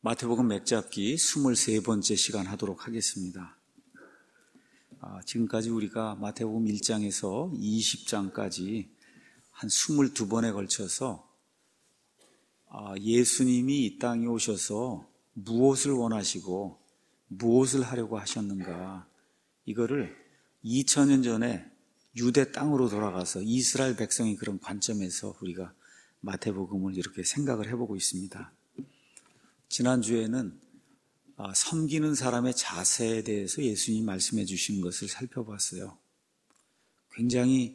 마태복음 맥잡기 23번째 시간 하도록 하겠습니다. 지금까지 우리가 마태복음 1장에서 20장까지 한 22번에 걸쳐서 예수님이 이 땅에 오셔서 무엇을 원하시고 무엇을 하려고 하셨는가, 이거를 2000년 전에 유대 땅으로 돌아가서 이스라엘 백성의 그런 관점에서 우리가 마태복음을 이렇게 생각을 해보고 있습니다. 지난주에는 섬기는 사람의 자세에 대해서 예수님이 말씀해 주신 것을 살펴봤어요. 굉장히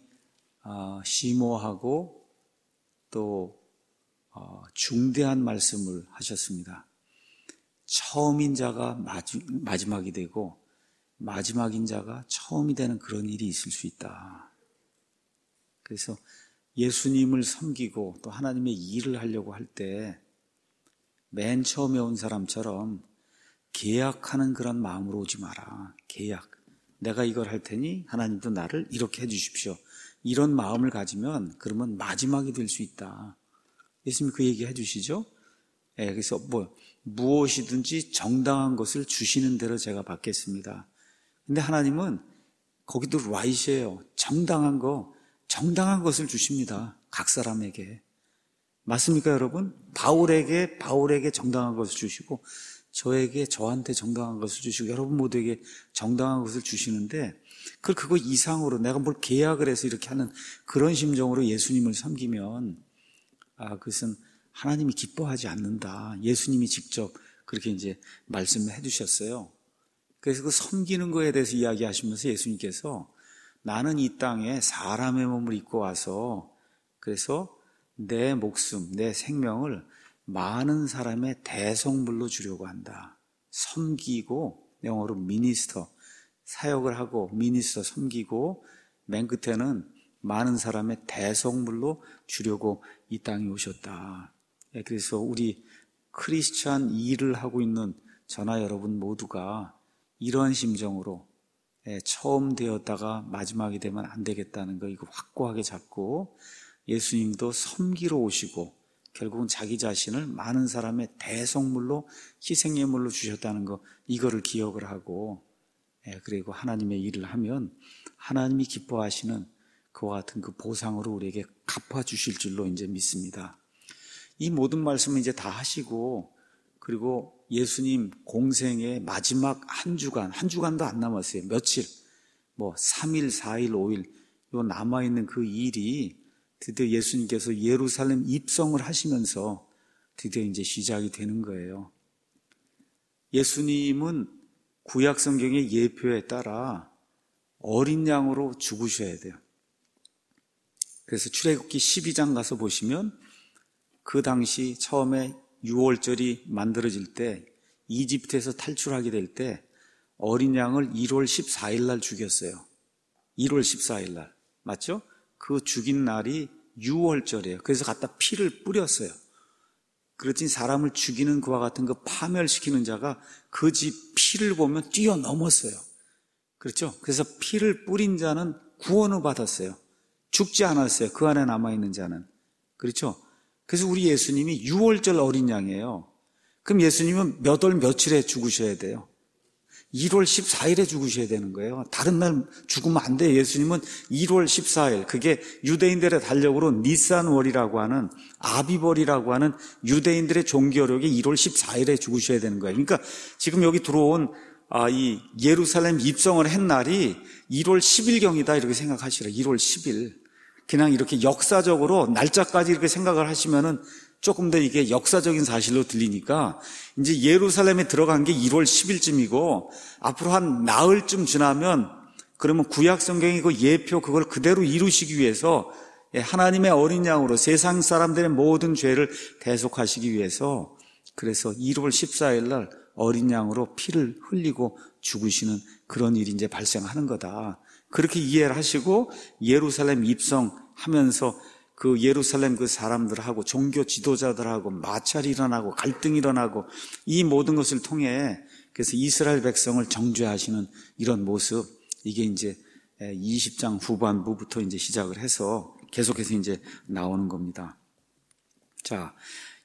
심오하고 또 중대한 말씀을 하셨습니다. 처음인 자가 마지막이 되고 마지막인 자가 처음이 되는 그런 일이 있을 수 있다. 그래서 예수님을 섬기고 또 하나님의 일을 하려고 할 때 맨 처음에 온 사람처럼 계약하는 그런 마음으로 오지 마라. 계약. 내가 이걸 할 테니 하나님도 나를 이렇게 해 주십시오. 이런 마음을 가지면 그러면 마지막이 될 수 있다. 예수님이 그 얘기 해 주시죠. 그래서 무엇이든지 정당한 것을 주시는 대로 제가 받겠습니다. 근데 하나님은 거기도 right이에요. 정당한 것을 주십니다. 각 사람에게. 맞습니까, 여러분? 바울에게 정당한 것을 주시고, 저한테 정당한 것을 주시고, 여러분 모두에게 정당한 것을 주시는데, 그거 이상으로 내가 뭘 계약을 해서 이렇게 하는 그런 심정으로 예수님을 섬기면, 그것은 하나님이 기뻐하지 않는다. 예수님이 직접 그렇게 이제 말씀을 해주셨어요. 그래서 그 섬기는 거에 대해서 이야기하시면서 예수님께서 나는 이 땅에 사람의 몸을 입고 와서 그래서 내 목숨, 내 생명을 많은 사람의 대성물로 주려고 한다. 섬기고, 영어로 미니스터, 사역을 하고 미니스터 섬기고, 맨 끝에는 많은 사람의 대성물로 주려고 이 땅에 오셨다. 그래서 우리 크리스찬 일을 하고 있는 저나 여러분 모두가 이러한 심정으로 처음 되었다가 마지막이 되면 안 되겠다는 거, 이거 확고하게 잡고, 예수님도 섬기러 오시고 결국은 자기 자신을 많은 사람의 대성물로 희생예물로 주셨다는 거, 이거를 기억을 하고, 그리고 하나님의 일을 하면 하나님이 기뻐하시는 그와 같은 그 보상으로 우리에게 갚아주실 줄로 이제 믿습니다. 이 모든 말씀을 이제 다 하시고, 그리고 예수님 공생의 마지막 한 주간도 안 남았어요. 며칠, 3일, 4일, 5일, 요 남아있는 그 일이 드디어 예수님께서 예루살렘 입성을 하시면서 드디어 이제 시작이 되는 거예요. 예수님은 구약 성경의 예표에 따라 어린 양으로 죽으셔야 돼요. 그래서 출애굽기 12장 가서 보시면 그 당시 처음에 유월절이 만들어질 때, 이집트에서 탈출하게 될 때 어린 양을 1월 14일 날 죽였어요. 1월 14일 날. 맞죠? 그 죽인 날이 유월절이에요. 그래서 갖다 피를 뿌렸어요. 그렇지 사람을 죽이는 그와 같은 그 파멸시키는 자가 그 집 피를 보면 뛰어넘었어요. 그렇죠? 그래서 피를 뿌린 자는 구원을 받았어요. 죽지 않았어요. 그 안에 남아있는 자는. 그렇죠? 그래서 우리 예수님이 유월절 어린 양이에요. 그럼 예수님은 몇 월 며칠에 죽으셔야 돼요? 1월 14일에 죽으셔야 되는 거예요. 다른 날 죽으면 안 돼요. 예수님은 1월 14일, 그게 유대인들의 달력으로 니산월이라고 하는, 아비벌이라고 하는 유대인들의 종교력이 1월 14일에 죽으셔야 되는 거예요. 그러니까 지금 여기 들어온 이 예루살렘 입성을 한 날이 1월 10일경이다 이렇게 생각하시라. 1월 10일. 그냥 이렇게 역사적으로 날짜까지 이렇게 생각을 하시면은 조금 더 이게 역사적인 사실로 들리니까, 이제 예루살렘에 들어간 게 1월 10일쯤이고 앞으로 한 나흘쯤 지나면, 그러면 구약 성경이 그 예표 그걸 그대로 이루시기 위해서 하나님의 어린 양으로 세상 사람들의 모든 죄를 대속하시기 위해서, 그래서 1월 14일 날 어린 양으로 피를 흘리고 죽으시는 그런 일이 이제 발생하는 거다. 그렇게 이해를 하시고 예루살렘 입성하면서 그 예루살렘 그 사람들하고 종교 지도자들하고 마찰이 일어나고 갈등이 일어나고 이 모든 것을 통해 그래서 이스라엘 백성을 정죄하시는 이런 모습, 이게 이제 20장 후반부부터 이제 시작을 해서 계속해서 이제 나오는 겁니다. 자,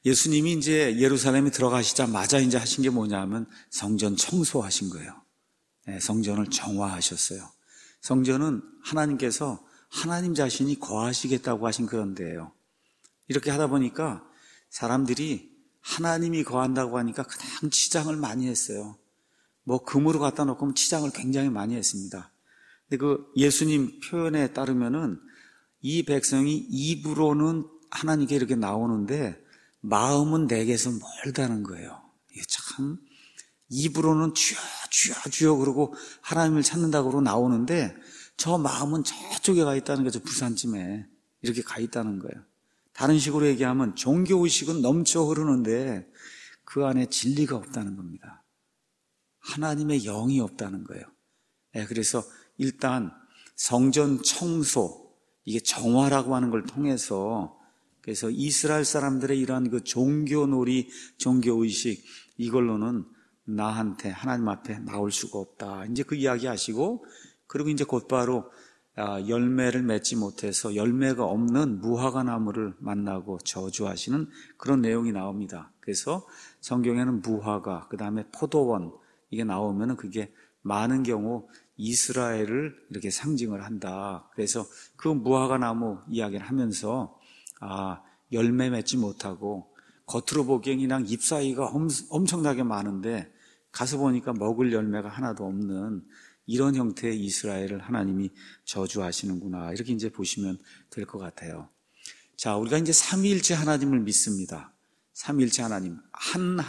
예수님이 이제 예루살렘에 들어가시자마자 이제 하신 게 뭐냐면 성전 청소하신 거예요. 성전을 정화하셨어요. 성전은 하나님께서 하나님 자신이 거하시겠다고 하신 그런 데예요. 이렇게 하다 보니까 사람들이 하나님이 거한다고 하니까 그냥 치장을 많이 했어요. 뭐 금으로 갖다 놓고 치장을 굉장히 많이 했습니다. 근데 그 예수님 표현에 따르면은 이 백성이 입으로는 하나님께 이렇게 나오는데 마음은 내게서 멀다는 거예요. 이게 참 입으로는 주여 주여 주여 그러고 하나님을 찾는다고 그러고 나오는데 저 마음은 저쪽에 가 있다는 거죠. 부산쯤에 이렇게 가 있다는 거예요. 다른 식으로 얘기하면 종교의식은 넘쳐 흐르는데 그 안에 진리가 없다는 겁니다. 하나님의 영이 없다는 거예요. 그래서 일단 성전 청소, 이게 정화라고 하는 걸 통해서 그래서 이스라엘 사람들의 이러한 그 종교놀이, 종교의식 이걸로는 나한테 하나님 앞에 나올 수가 없다. 이제 그 이야기 하시고 그리고 이제 곧바로 열매를 맺지 못해서 열매가 없는 무화과 나무를 만나고 저주하시는 그런 내용이 나옵니다. 그래서 성경에는 무화과, 그 다음에 포도원 이게 나오면은 그게 많은 경우 이스라엘을 이렇게 상징을 한다. 그래서 그 무화과 나무 이야기를 하면서 열매 맺지 못하고 겉으로 보기엔 그냥 잎사귀가 엄청나게 많은데 가서 보니까 먹을 열매가 하나도 없는 이런 형태의 이스라엘을 하나님이 저주하시는구나. 이렇게 이제 보시면 될 것 같아요. 자, 우리가 이제 삼위일체 하나님을 믿습니다. 삼위일체 하나님. 한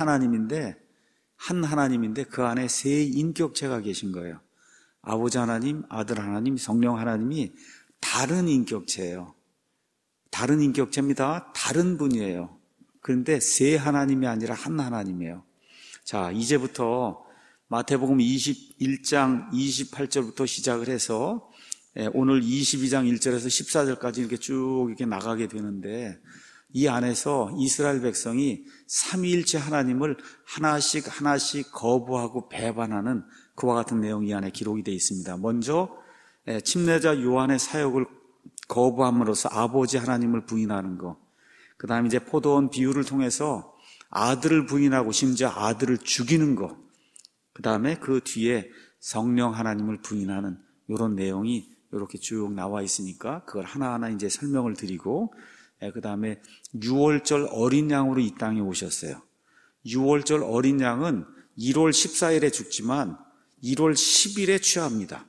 하나님인데 그 안에 세 인격체가 계신 거예요. 아버지 하나님, 아들 하나님, 성령 하나님이 다른 인격체예요. 다른 인격체입니다. 다른 분이에요. 그런데 세 하나님이 아니라 한 하나님이에요. 자, 이제부터 마태복음 21장 28절부터 시작을 해서 오늘 22장 1절에서 14절까지 이렇게 쭉 이렇게 나가게 되는데 이 안에서 이스라엘 백성이 삼위일체 하나님을 하나씩 거부하고 배반하는 그와 같은 내용이 이 안에 기록이 되어 있습니다. 먼저 침례자 요한의 사역을 거부함으로써 아버지 하나님을 부인하는 것, 그 다음에 이제 포도원 비유를 통해서 아들을 부인하고 심지어 아들을 죽이는 것, 그 다음에 그 뒤에 성령 하나님을 부인하는 이런 내용이 이렇게 쭉 나와 있으니까 그걸 하나하나 이제 설명을 드리고, 그 다음에 6월절 어린 양으로 이 땅에 오셨어요. 6월절 어린 양은 1월 14일에 죽지만 1월 10일에 취합니다.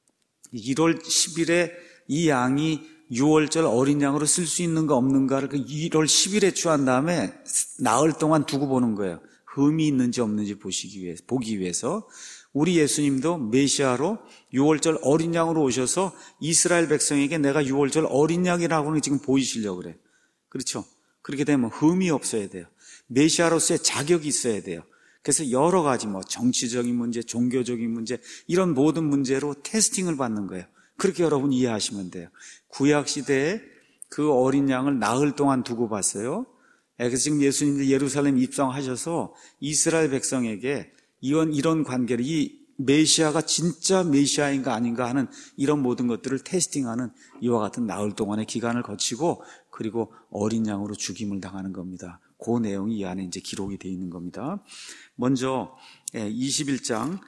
1월 10일에 이 양이 6월절 어린 양으로 쓸 수 있는가 없는가를 그 1월 10일에 취한 다음에 나흘 동안 두고 보는 거예요. 흠이 있는지 없는지 보기 위해서. 우리 예수님도 메시아로 6월절 어린 양으로 오셔서 이스라엘 백성에게 내가 6월절 어린 양이라고는 지금 보이시려고 그래요. 그렇죠? 그렇게 되면 흠이 없어야 돼요. 메시아로서의 자격이 있어야 돼요. 그래서 여러 가지 정치적인 문제, 종교적인 문제 이런 모든 문제로 테스팅을 받는 거예요. 그렇게 여러분 이해하시면 돼요. 구약시대에 그 어린 양을 나흘 동안 두고 봤어요. 그래서 지금 예수님도 예루살렘 입성하셔서 이스라엘 백성에게 이런 관계를 이 메시아가 진짜 메시아인가 아닌가 하는 이런 모든 것들을 테스팅하는 이와 같은 나흘 동안의 기간을 거치고 그리고 어린 양으로 죽임을 당하는 겁니다. 그 내용이 이 안에 이제 기록이 되어 있는 겁니다. 먼저 21장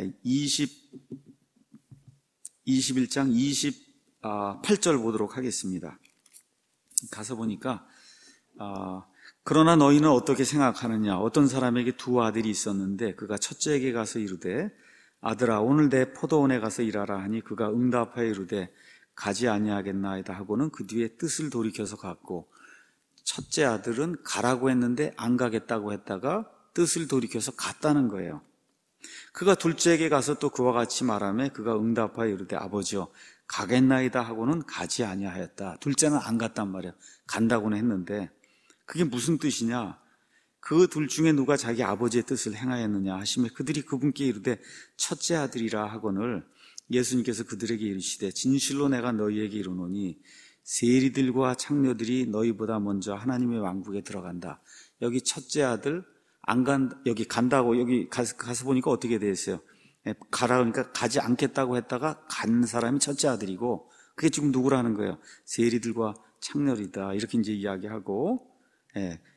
28절 보도록 하겠습니다. 가서 보니까 그러나 너희는 어떻게 생각하느냐? 어떤 사람에게 두 아들이 있었는데 그가 첫째에게 가서 이르되 아들아 오늘 내 포도원에 가서 일하라 하니 그가 응답하여 이르되 가지 아니하겠나이다 하고는 그 뒤에 뜻을 돌이켜서 갔고 첫째 아들은 가라고 했는데 안 가겠다고 했다가 뜻을 돌이켜서 갔다는 거예요. 그가 둘째에게 가서 또 그와 같이 말하며 그가 응답하여 이르되 아버지여 가겠나이다 하고는 가지 아니하였다. 둘째는 안 갔단 말이에요. 간다고는 했는데 그게 무슨 뜻이냐? 그 둘 중에 누가 자기 아버지의 뜻을 행하였느냐 하시며 그들이 그분께 이르되 첫째 아들이라 하거늘 예수님께서 그들에게 이르시되 진실로 내가 너희에게 이르노니 세리들과 창녀들이 너희보다 먼저 하나님의 왕국에 들어간다. 여기 첫째 아들 여기 간다고 여기 가서 보니까 어떻게 되어 있어요? 가라 그러니까 가지 않겠다고 했다가 간 사람이 첫째 아들이고 그게 지금 누구라는 거예요? 세리들과 창녀이다. 이렇게 이제 이야기하고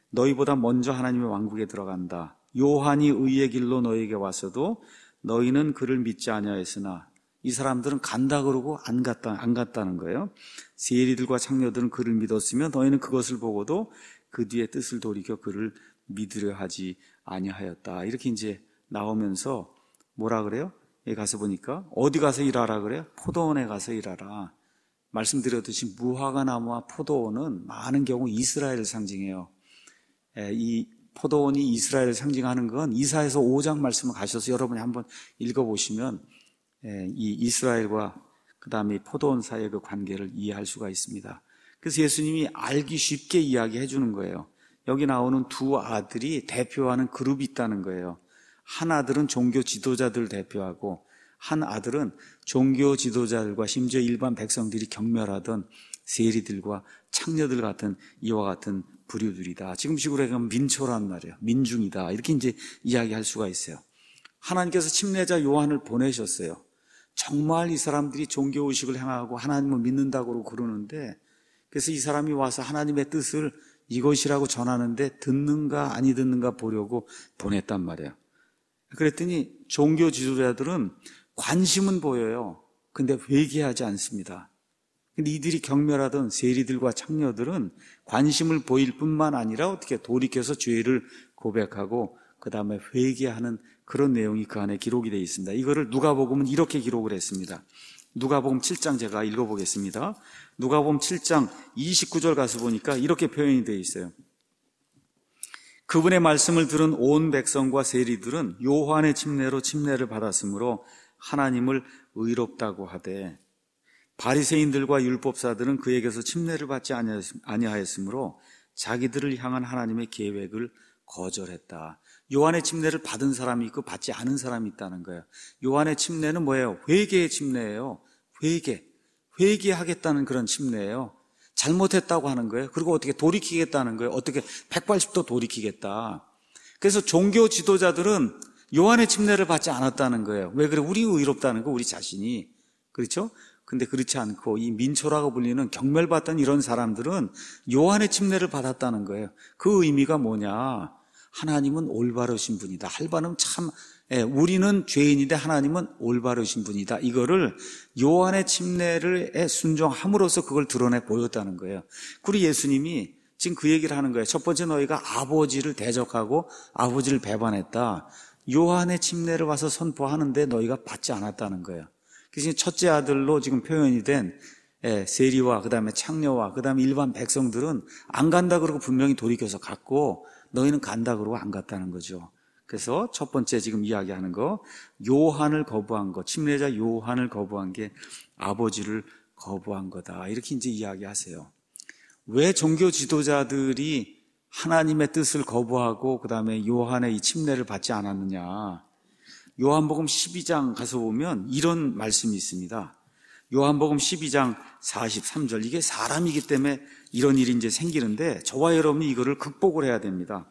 너희보다 먼저 하나님의 왕국에 들어간다. 요한이 의의 길로 너희에게 왔어도 너희는 그를 믿지 아니하였으나 이 사람들은 간다 그러고 안 갔다는 거예요. 세리들과 창녀들은 그를 믿었으며 너희는 그것을 보고도 그 뒤에 뜻을 돌이켜 그를 믿으려 하지 아니하였다. 이렇게 이제 나오면서 뭐라 그래요? 여기 가서 보니까 어디 가서 일하라 그래요? 포도원에 가서 일하라. 말씀드렸듯이 무화과 나무와 포도원은 많은 경우 이스라엘을 상징해요. 이 포도원이 이스라엘을 상징하는 건 이사야서 5장 말씀을 가셔서 여러분이 한번 읽어보시면 이 이스라엘과 그 다음에 포도원 사이의 그 관계를 이해할 수가 있습니다. 그래서 예수님이 알기 쉽게 이야기해 주는 거예요. 여기 나오는 두 아들이 대표하는 그룹이 있다는 거예요. 한 아들은 종교 지도자들을 대표하고 한 아들은 종교 지도자들과 심지어 일반 백성들이 경멸하던 세리들과 창녀들 같은 이와 같은 부류들이다. 지금식으로 얘기하면 민초란 말이에요. 민중이다. 이렇게 이제 이야기할 수가 있어요. 하나님께서 침례자 요한을 보내셨어요. 정말 이 사람들이 종교의식을 행하고 하나님을 믿는다고 그러는데 그래서 이 사람이 와서 하나님의 뜻을 이것이라고 전하는데 듣는가 아니 듣는가 보려고 보냈단 말이에요. 그랬더니 종교 지도자들은 관심은 보여요. 근데 회개하지 않습니다. 근데 이들이 경멸하던 세리들과 창녀들은 관심을 보일 뿐만 아니라 어떻게 돌이켜서 죄를 고백하고 그 다음에 회개하는 그런 내용이 그 안에 기록이 되어 있습니다. 이거를 누가복음은 이렇게 기록을 했습니다. 누가복음 7장 제가 읽어보겠습니다. 누가복음 7장 29절 가서 보니까 이렇게 표현이 되어 있어요. 그분의 말씀을 들은 온 백성과 세리들은 요한의 침례로 침례를 받았으므로 하나님을 의롭다고 하되 바리새인들과 율법사들은 그에게서 침례를 받지 아니하였으므로 자기들을 향한 하나님의 계획을 거절했다. 요한의 침례를 받은 사람이 있고 받지 않은 사람이 있다는 거예요. 요한의 침례는 뭐예요? 회개의 침례예요. 회개하겠다는 그런 침례예요. 잘못했다고 하는 거예요. 그리고 어떻게 돌이키겠다는 거예요. 어떻게 180도 돌이키겠다. 그래서 종교 지도자들은 요한의 침례를 받지 않았다는 거예요. 왜 그래? 우리 의롭다는 거, 우리 자신이. 그렇죠? 근데 그렇지 않고 이 민초라고 불리는 경멸받던 이런 사람들은 요한의 침례를 받았다는 거예요. 그 의미가 뭐냐? 하나님은 올바르신 분이다. 할바름 참, 우리는 죄인인데 하나님은 올바르신 분이다. 이거를 요한의 침례를 순종함으로써 그걸 드러내 보였다는 거예요. 그리고 예수님이 지금 그 얘기를 하는 거예요. 첫 번째 너희가 아버지를 대적하고 아버지를 배반했다. 요한의 침례를 와서 선포하는데 너희가 받지 않았다는 거예요. 그래서 첫째 아들로 지금 표현이 된 세리와 그 다음에 창녀와 그 다음에 일반 백성들은 안 간다 그러고 분명히 돌이켜서 갔고 너희는 간다 그러고 안 갔다는 거죠. 그래서 첫 번째 지금 이야기하는 거 요한을 거부한 거, 침례자 요한을 거부한 게 아버지를 거부한 거다. 이렇게 이제 이야기하세요. 왜 종교 지도자들이 하나님의 뜻을 거부하고 그 다음에 요한의 이 침례를 받지 않았느냐. 요한복음 12장 가서 보면 이런 말씀이 있습니다. 요한복음 12장 43절. 이게 사람이기 때문에 이런 일이 이제 생기는데 저와 여러분이 이거를 극복을 해야 됩니다.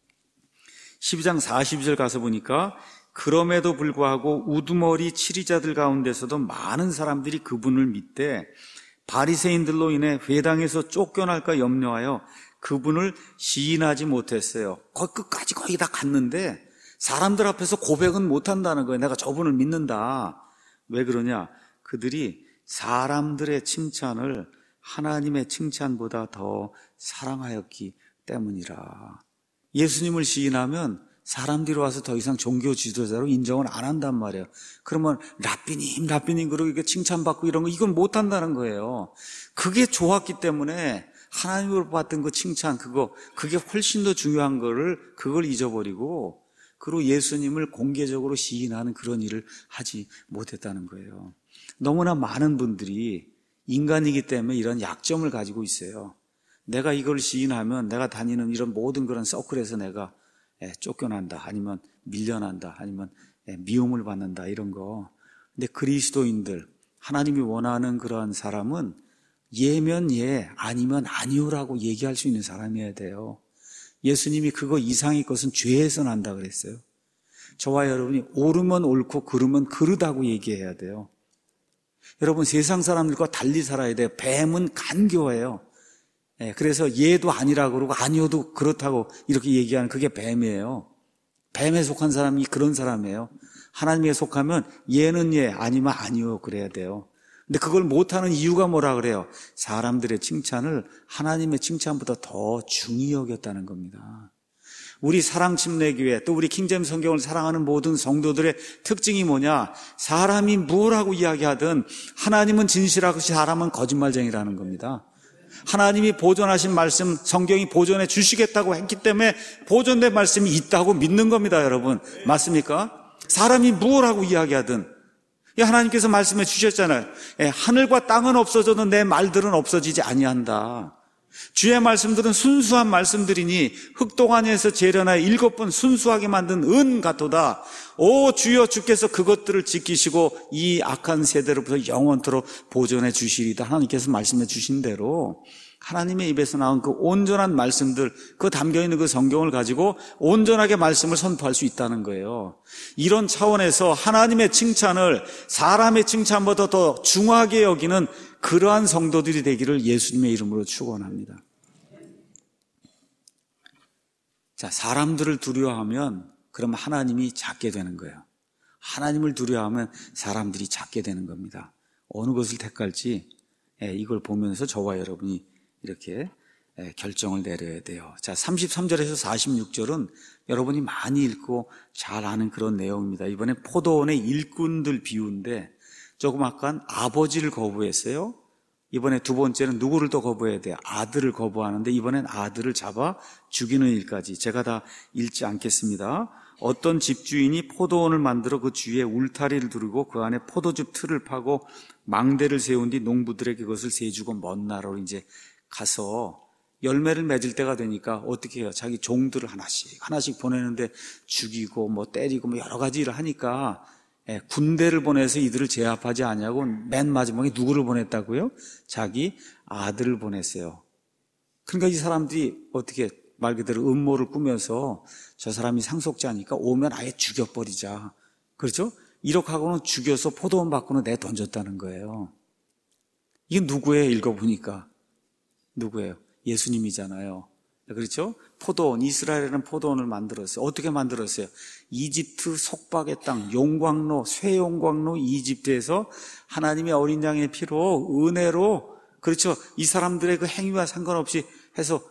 12장 42절 가서 보니까 그럼에도 불구하고 우두머리 치리자들 가운데서도 많은 사람들이 그분을 믿되 바리새인들로 인해 회당에서 쫓겨날까 염려하여 그분을 시인하지 못했어요. 끝까지 거의 다 갔는데 사람들 앞에서 고백은 못한다는 거예요. 내가 저분을 믿는다. 왜 그러냐? 그들이 사람들의 칭찬을 하나님의 칭찬보다 더 사랑하였기 때문이라. 예수님을 시인하면 사람들이 와서 더 이상 종교 지도자로 인정을 안 한단 말이에요. 그러면 라삐님 그러고 이렇게 칭찬받고 이런 거 이건 못 한다는 거예요. 그게 좋았기 때문에 하나님으로 받던 그 칭찬 그게 훨씬 더 중요한 그걸 잊어버리고 그리고 예수님을 공개적으로 시인하는 그런 일을 하지 못했다는 거예요. 너무나 많은 분들이 인간이기 때문에 이런 약점을 가지고 있어요. 내가 이걸 시인하면 내가 다니는 이런 모든 그런 서클에서 내가 쫓겨난다, 아니면 밀려난다, 아니면 미움을 받는다 이런 거. 근데 그리스도인들, 하나님이 원하는 그러한 사람은 예면 예, 아니면 아니오라고 얘기할 수 있는 사람이어야 돼요. 예수님이 그거 이상의 것은 죄에서 난다 그랬어요. 저와 여러분이 옳으면 옳고 그르면 그르다고 얘기해야 돼요. 여러분 세상 사람들과 달리 살아야 돼요. 뱀은 간교해요. 그래서 얘도 아니라고 그러고 아니어도 그렇다고 이렇게 얘기하는 그게 뱀이에요. 뱀에 속한 사람이 그런 사람이에요. 하나님에 속하면 얘는 얘, 아니면 아니요 그래야 돼요. 근데 그걸 못하는 이유가 뭐라 그래요? 사람들의 칭찬을 하나님의 칭찬보다 더 중히 여겼다는 겁니다. 우리 사랑침례교회 또 우리 킹제임스 성경을 사랑하는 모든 성도들의 특징이 뭐냐? 사람이 뭐라고 이야기하든 하나님은 진실하고 사람은 거짓말쟁이라는 겁니다. 하나님이 보존하신 말씀, 성경이 보존해 주시겠다고 했기 때문에 보존된 말씀이 있다고 믿는 겁니다, 여러분. 맞습니까? 사람이 뭐라고 이야기하든 하나님께서 말씀해 주셨잖아요. 하늘과 땅은 없어져도 내 말들은 없어지지 아니한다. 주의 말씀들은 순수한 말씀들이니 흙동안에서 재련하여 7번 순수하게 만든 은 같도다. 오 주여, 주께서 그것들을 지키시고 이 악한 세대로부터 영원토록 보존해 주시리다. 하나님께서 말씀해 주신 대로 하나님의 입에서 나온 그 온전한 말씀들, 그 담겨있는 그 성경을 가지고 온전하게 말씀을 선포할 수 있다는 거예요. 이런 차원에서 하나님의 칭찬을 사람의 칭찬보다 더 중하게 여기는 그러한 성도들이 되기를 예수님의 이름으로 축원합니다. 자, 사람들을 두려워하면 그럼 하나님이 작게 되는 거예요. 하나님을 두려워하면 사람들이 작게 되는 겁니다. 어느 것을 택할지 이걸 보면서 저와 여러분이 이렇게 결정을 내려야 돼요. 자, 33절에서 46절은 여러분이 많이 읽고 잘 아는 그런 내용입니다. 이번에 포도원의 일꾼들 비유인데 조금 아까 아버지를 거부했어요. 이번에 두 번째는 누구를 또 거부해야 돼요? 아들을 거부하는데 이번엔 아들을 잡아 죽이는 일까지. 제가 다 읽지 않겠습니다. 어떤 집주인이 포도원을 만들어 그 주위에 울타리를 두르고 그 안에 포도즙 틀을 파고 망대를 세운 뒤 농부들에게 그것을 세주고 먼 나라로 이제 가서 열매를 맺을 때가 되니까 어떻게 해요? 자기 종들을 하나씩 보내는데 죽이고 뭐 때리고 뭐 여러 가지 일을 하니까 군대를 보내서 이들을 제압하지 않냐고 맨 마지막에 누구를 보냈다고요? 자기 아들을 보냈어요. 그러니까 이 사람들이 어떻게 말 그대로 음모를 꾸며서 저 사람이 상속자니까 오면 아예 죽여버리자. 그렇죠? 이렇게 하고는 죽여서 포도원 밖으로 내던졌다는 거예요. 이게 누구예요? 읽어보니까. 누구예요? 예수님이잖아요. 그렇죠? 포도원, 이스라엘에는 포도원을 만들었어요. 어떻게 만들었어요? 이집트 속박의 땅, 용광로, 쇠용광로 이집트에서 하나님의 어린 양의 피로, 은혜로, 그렇죠? 이 사람들의 그 행위와 상관없이 해서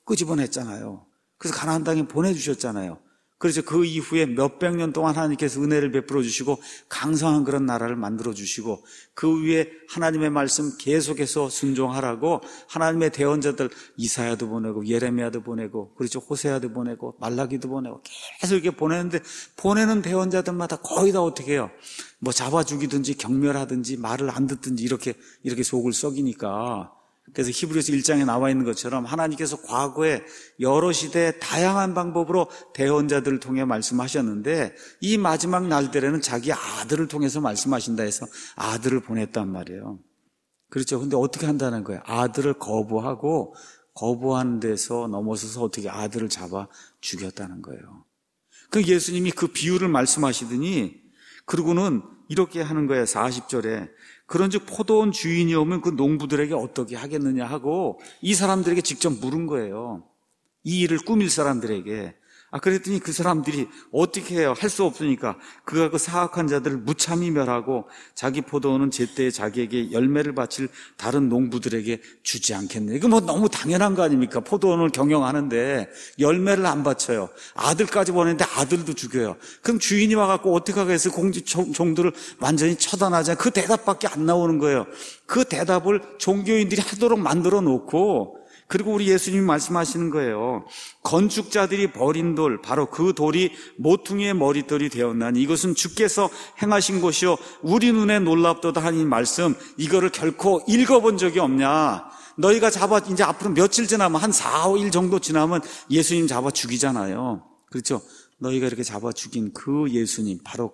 끄집어냈잖아요. 그래서 가나안 땅에 보내주셨잖아요. 그래서 그 이후에 몇백 년 동안 하나님께서 은혜를 베풀어 주시고 강성한 그런 나라를 만들어 주시고 그 위에 하나님의 말씀 계속해서 순종하라고 하나님의 대언자들 이사야도 보내고 예레미야도 보내고 그렇죠, 호세아도 보내고 말라기도 보내고 계속 이렇게 보내는데 보내는 대언자들마다 거의 다 어떻게 해요? 뭐 잡아 죽이든지 경멸하든지 말을 안 듣든지 이렇게 속을 썩이니까. 그래서 히브리서 1장에 나와 있는 것처럼 하나님께서 과거에 여러 시대에 다양한 방법으로 대언자들을 통해 말씀하셨는데 이 마지막 날들에는 자기 아들을 통해서 말씀하신다 해서 아들을 보냈단 말이에요. 그렇죠. 근데 어떻게 한다는 거예요? 아들을 거부하고 거부하는 데서 넘어서서 어떻게 아들을 잡아 죽였다는 거예요. 그 예수님이 그 비유를 말씀하시더니 그러고는 이렇게 하는 거예요. 40절에 그런즉 포도원 주인이 오면 그 농부들에게 어떻게 하겠느냐 하고 이 사람들에게 직접 물은 거예요. 이 일을 꾸밀 사람들에게. 그랬더니 그 사람들이 어떻게 해요? 할 수 없으니까 그가 그 사악한 자들을 무참히 멸하고 자기 포도원은 제때에 자기에게 열매를 바칠 다른 농부들에게 주지 않겠네. 이거 뭐 너무 당연한 거 아닙니까? 포도원을 경영하는데 열매를 안 바쳐요. 아들까지 보냈는데 아들도 죽여요. 그럼 주인이 와갖고 어떻게 하겠어요? 종들을 완전히 처단하자. 그 대답밖에 안 나오는 거예요. 그 대답을 종교인들이 하도록 만들어 놓고 그리고 우리 예수님이 말씀하시는 거예요. 건축자들이 버린 돌, 바로 그 돌이 모퉁이의 머릿돌이 되었나니 이것은 주께서 행하신 것이요 우리 눈에 놀랍도다 하니 말씀, 이거를 결코 읽어본 적이 없냐? 너희가 잡아 이제 앞으로 며칠 지나면 한 4, 5일 정도 지나면 예수님 잡아 죽이잖아요. 그렇죠? 너희가 이렇게 잡아 죽인 그 예수님, 바로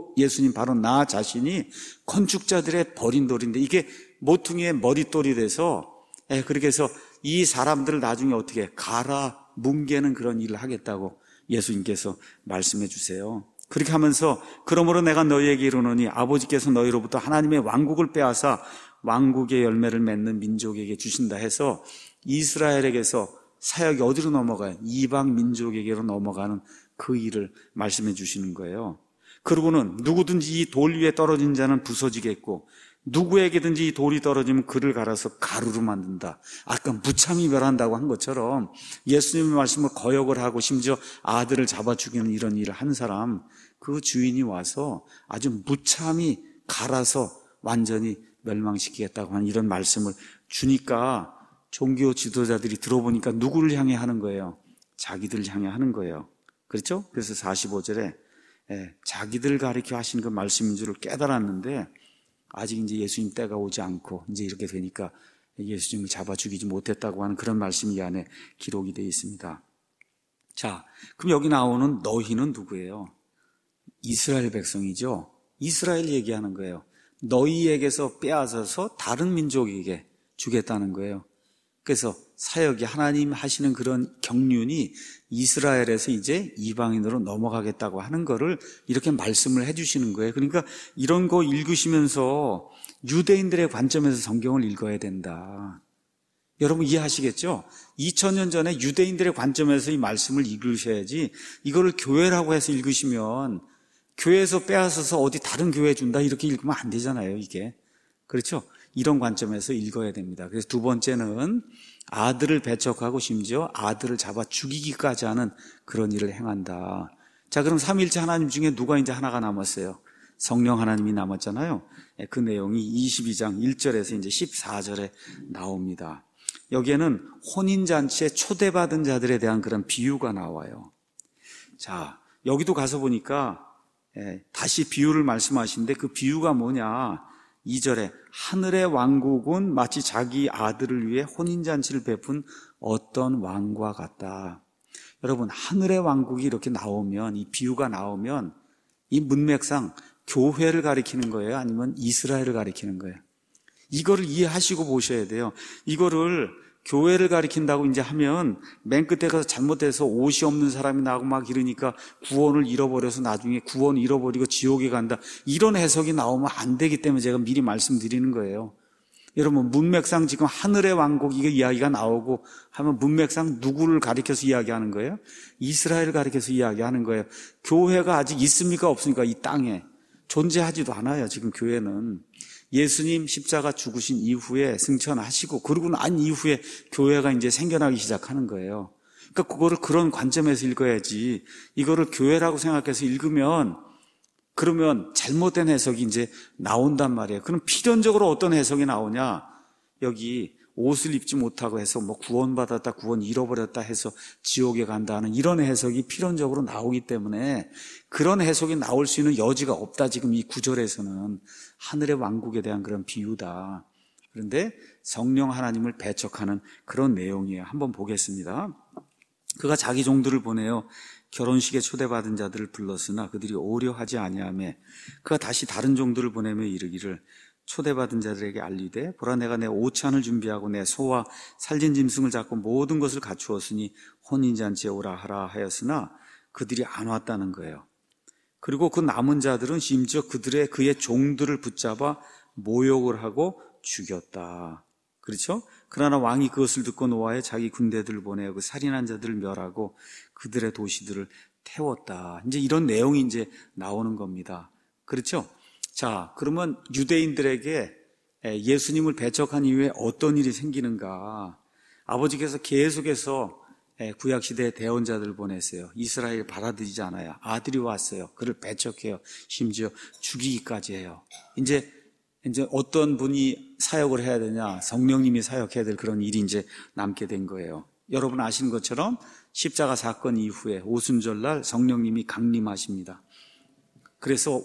나 자신이 건축자들의 버린 돌인데 이게 모퉁이의 머릿돌이 돼서 그렇게 해서 이 사람들을 나중에 어떻게 갈아 뭉개는 그런 일을 하겠다고 예수님께서 말씀해 주세요. 그렇게 하면서 그러므로 내가 너희에게 이르노니 아버지께서 너희로부터 하나님의 왕국을 빼앗아 왕국의 열매를 맺는 민족에게 주신다 해서 이스라엘에게서 사역이 어디로 넘어가요? 이방 민족에게로 넘어가는 그 일을 말씀해 주시는 거예요. 그리고는 누구든지 이 돌 위에 떨어진 자는 부서지겠고 누구에게든지 이 돌이 떨어지면 그를 갈아서 가루로 만든다. 아까 무참히 멸한다고 한 것처럼 예수님의 말씀을 거역을 하고 심지어 아들을 잡아 죽이는 이런 일을 한 사람, 그 주인이 와서 아주 무참히 갈아서 완전히 멸망시키겠다고 하는 이런 말씀을 주니까 종교 지도자들이 들어보니까 누구를 향해 하는 거예요? 자기들을 향해 하는 거예요. 그렇죠? 그래서 45절에 자기들 가리켜 하신 그 말씀인 줄을 깨달았는데 아직 이제 예수님 때가 오지 않고 이제 이렇게 되니까 예수님을 잡아 죽이지 못했다고 하는 그런 말씀이 이 안에 기록이 되어 있습니다. 자, 그럼 여기 나오는 너희는 누구예요? 이스라엘 백성이죠. 이스라엘 얘기하는 거예요. 너희에게서 빼앗아서 다른 민족에게 주겠다는 거예요. 그래서 사역이 하나님 하시는 그런 경륜이 이스라엘에서 이제 이방인으로 넘어가겠다고 하는 거를 이렇게 말씀을 해주시는 거예요. 그러니까 이런 거 읽으시면서 유대인들의 관점에서 성경을 읽어야 된다. 여러분 이해하시겠죠? 2000년 전에 유대인들의 관점에서 이 말씀을 읽으셔야지 이거를 교회라고 해서 읽으시면 교회에서 빼앗아서 어디 다른 교회에 준다 이렇게 읽으면 안 되잖아요, 이게. 그렇죠? 이런 관점에서 읽어야 됩니다. 그래서 두 번째는 아들을 배척하고 심지어 아들을 잡아 죽이기까지 하는 그런 일을 행한다. 자, 그럼 삼위일체 하나님 중에 누가 이제 하나가 남았어요? 성령 하나님이 남았잖아요. 그 내용이 22장 1절에서 이제 14절에 나옵니다. 여기에는 혼인잔치에 초대받은 자들에 대한 그런 비유가 나와요. 자, 여기도 가서 보니까 다시 비유를 말씀하시는데 그 비유가 뭐냐? 2절에 하늘의 왕국은 마치 자기 아들을 위해 혼인잔치를 베푼 어떤 왕과 같다. 여러분, 하늘의 왕국이 이렇게 나오면, 이 비유가 나오면 이 문맥상 교회를 가리키는 거예요? 아니면 이스라엘을 가리키는 거예요? 이거를 이해하시고 보셔야 돼요. 이거를 교회를 가리킨다고 이제 하면 맨 끝에 가서 잘못해서 옷이 없는 사람이 나오고 막 이러니까 구원을 잃어버려서 나중에 구원 잃어버리고 지옥에 간다. 이런 해석이 나오면 안 되기 때문에 제가 미리 말씀드리는 거예요. 여러분 문맥상 지금 하늘의 왕국 이게 이야기가 나오고 하면 문맥상 누구를 가리켜서 이야기하는 거예요? 이스라엘을 가리켜서 이야기하는 거예요. 교회가 아직 있습니까? 없습니까? 이 땅에 존재하지도 않아요. 지금 교회는. 예수님 십자가 죽으신 이후에 승천하시고 그러고 난 이후에 교회가 이제 생겨나기 시작하는 거예요. 그러니까 그거를 그런 관점에서 읽어야지 이거를 교회라고 생각해서 읽으면 그러면 잘못된 해석이 이제 나온단 말이에요. 그럼 필연적으로 어떤 해석이 나오냐? 여기 옷을 입지 못하고 해서 뭐 구원받았다, 구원 잃어버렸다 해서 지옥에 간다는 이런 해석이 필연적으로 나오기 때문에 그런 해석이 나올 수 있는 여지가 없다. 지금 이 구절에서는 하늘의 왕국에 대한 그런 비유다. 그런데 성령 하나님을 배척하는 그런 내용이에요. 한번 보겠습니다. 그가 자기 종들을 보내어 결혼식에 초대받은 자들을 불렀으나 그들이 오려하지 아니하매 그가 다시 다른 종들을 보내며 이르기를 초대받은 자들에게 알리되 보라 내가 내 오찬을 준비하고 내 소와 살진 짐승을 잡고 모든 것을 갖추었으니 혼인잔치에 오라 하라 하였으나 그들이 안 왔다는 거예요. 그리고 그 남은 자들은 심지어 그의 종들을 붙잡아 모욕을 하고 죽였다. 그렇죠? 그러나 왕이 그것을 듣고 노하여 자기 군대들을 보내어 그 살인한 자들을 멸하고 그들의 도시들을 태웠다. 이제 이런 내용이 이제 나오는 겁니다. 그렇죠? 자, 그러면 유대인들에게 예수님을 배척한 이후에 어떤 일이 생기는가? 아버지께서 계속해서 구약시대의 대언자들을 보냈어요. 이스라엘 받아들이지 않아요. 아들이 왔어요. 그를 배척해요. 심지어 죽이기까지 해요. 이제 어떤 분이 사역을 해야 되냐? 성령님이 사역해야 될 그런 일이 이제 남게 된 거예요. 여러분 아시는 것처럼 십자가 사건 이후에 오순절날 성령님이 강림하십니다. 그래서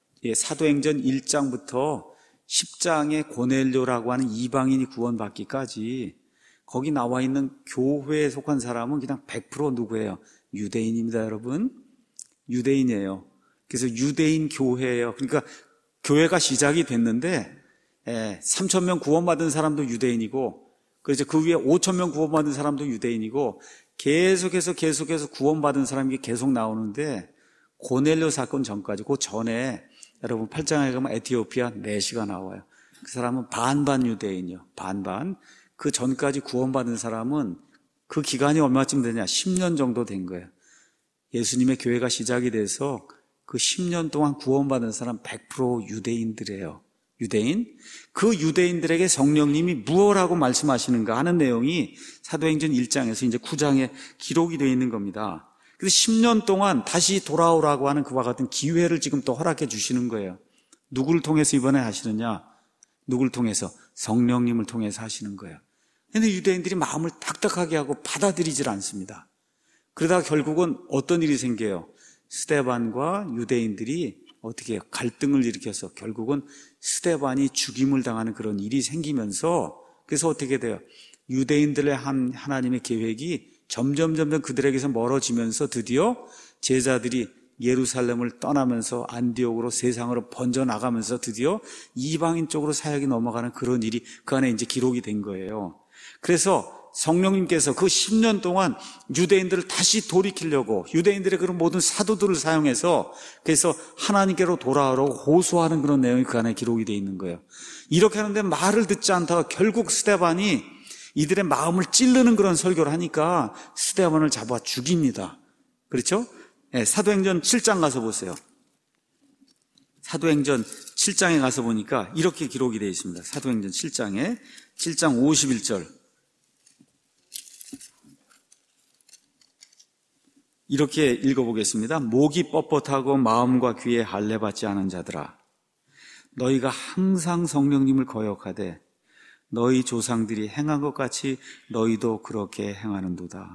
사도행전 1장부터 10장의 고넬료라고 하는 이방인이 구원받기까지 거기 나와 있는 교회에 속한 사람은 그냥 100% 누구예요? 유대인입니다, 여러분. 유대인이에요. 그래서 유대인 교회예요. 그러니까 교회가 시작이 됐는데 3,000명 구원받은 사람도 유대인이고 그래서 그 위에 5,000명 구원받은 사람도 유대인이고 계속해서 구원받은 사람이 계속 나오는데 고넬료 사건 전까지 그 전에 여러분 8장에 가면 에티오피아 내시가 나와요. 그 사람은 반반 유대인이요. 반반. 그 전까지 구원받은 사람은 그 기간이 얼마쯤 되냐? 10년 정도 된 거예요. 예수님의 교회가 시작이 돼서 그 10년 동안 구원받은 사람 100% 유대인들이에요. 유대인. 그 유대인들에게 성령님이 무엇라고 말씀하시는가 하는 내용이 사도행전 1장에서 이제 9장에 기록이 되어 있는 겁니다. 그래서 10년 동안 다시 돌아오라고 하는 그와 같은 기회를 지금 또 허락해 주시는 거예요. 누구를 통해서 이번에 하시느냐? 누구를 통해서? 성령님을 통해서 하시는 거예요. 그런데 유대인들이 마음을 딱딱하게 하고 받아들이질 않습니다. 그러다가 결국은 어떤 일이 생겨요? 스데반과 유대인들이 어떻게 갈등을 일으켜서 결국은 스데반이 죽임을 당하는 그런 일이 생기면서 그래서 어떻게 돼요? 유대인들의 하나님의 계획이 점점 그들에게서 멀어지면서 드디어 제자들이 예루살렘을 떠나면서 안디옥으로 세상으로 번져나가면서 드디어 이방인 쪽으로 사역이 넘어가는 그런 일이 그 안에 이제 기록이 된 거예요. 그래서 성령님께서 그 10년 동안 유대인들을 다시 돌이키려고 유대인들의 그런 모든 사도들을 사용해서 그래서 하나님께로 돌아오라고 호소하는 그런 내용이 그 안에 기록이 되어 있는 거예요. 이렇게 하는데 말을 듣지 않다가 결국 스데반이 이들의 마음을 찌르는 그런 설교를 하니까 스데반을 잡아 죽입니다. 그렇죠? 네, 사도행전 7장 가서 보세요. 사도행전 7장에 가서 보니까 이렇게 기록이 되어 있습니다. 사도행전 7장 51절. 이렇게 읽어보겠습니다. 목이 뻣뻣하고 마음과 귀에 할례받지 않은 자들아, 너희가 항상 성령님을 거역하되 너희 조상들이 행한 것 같이 너희도 그렇게 행하는도다.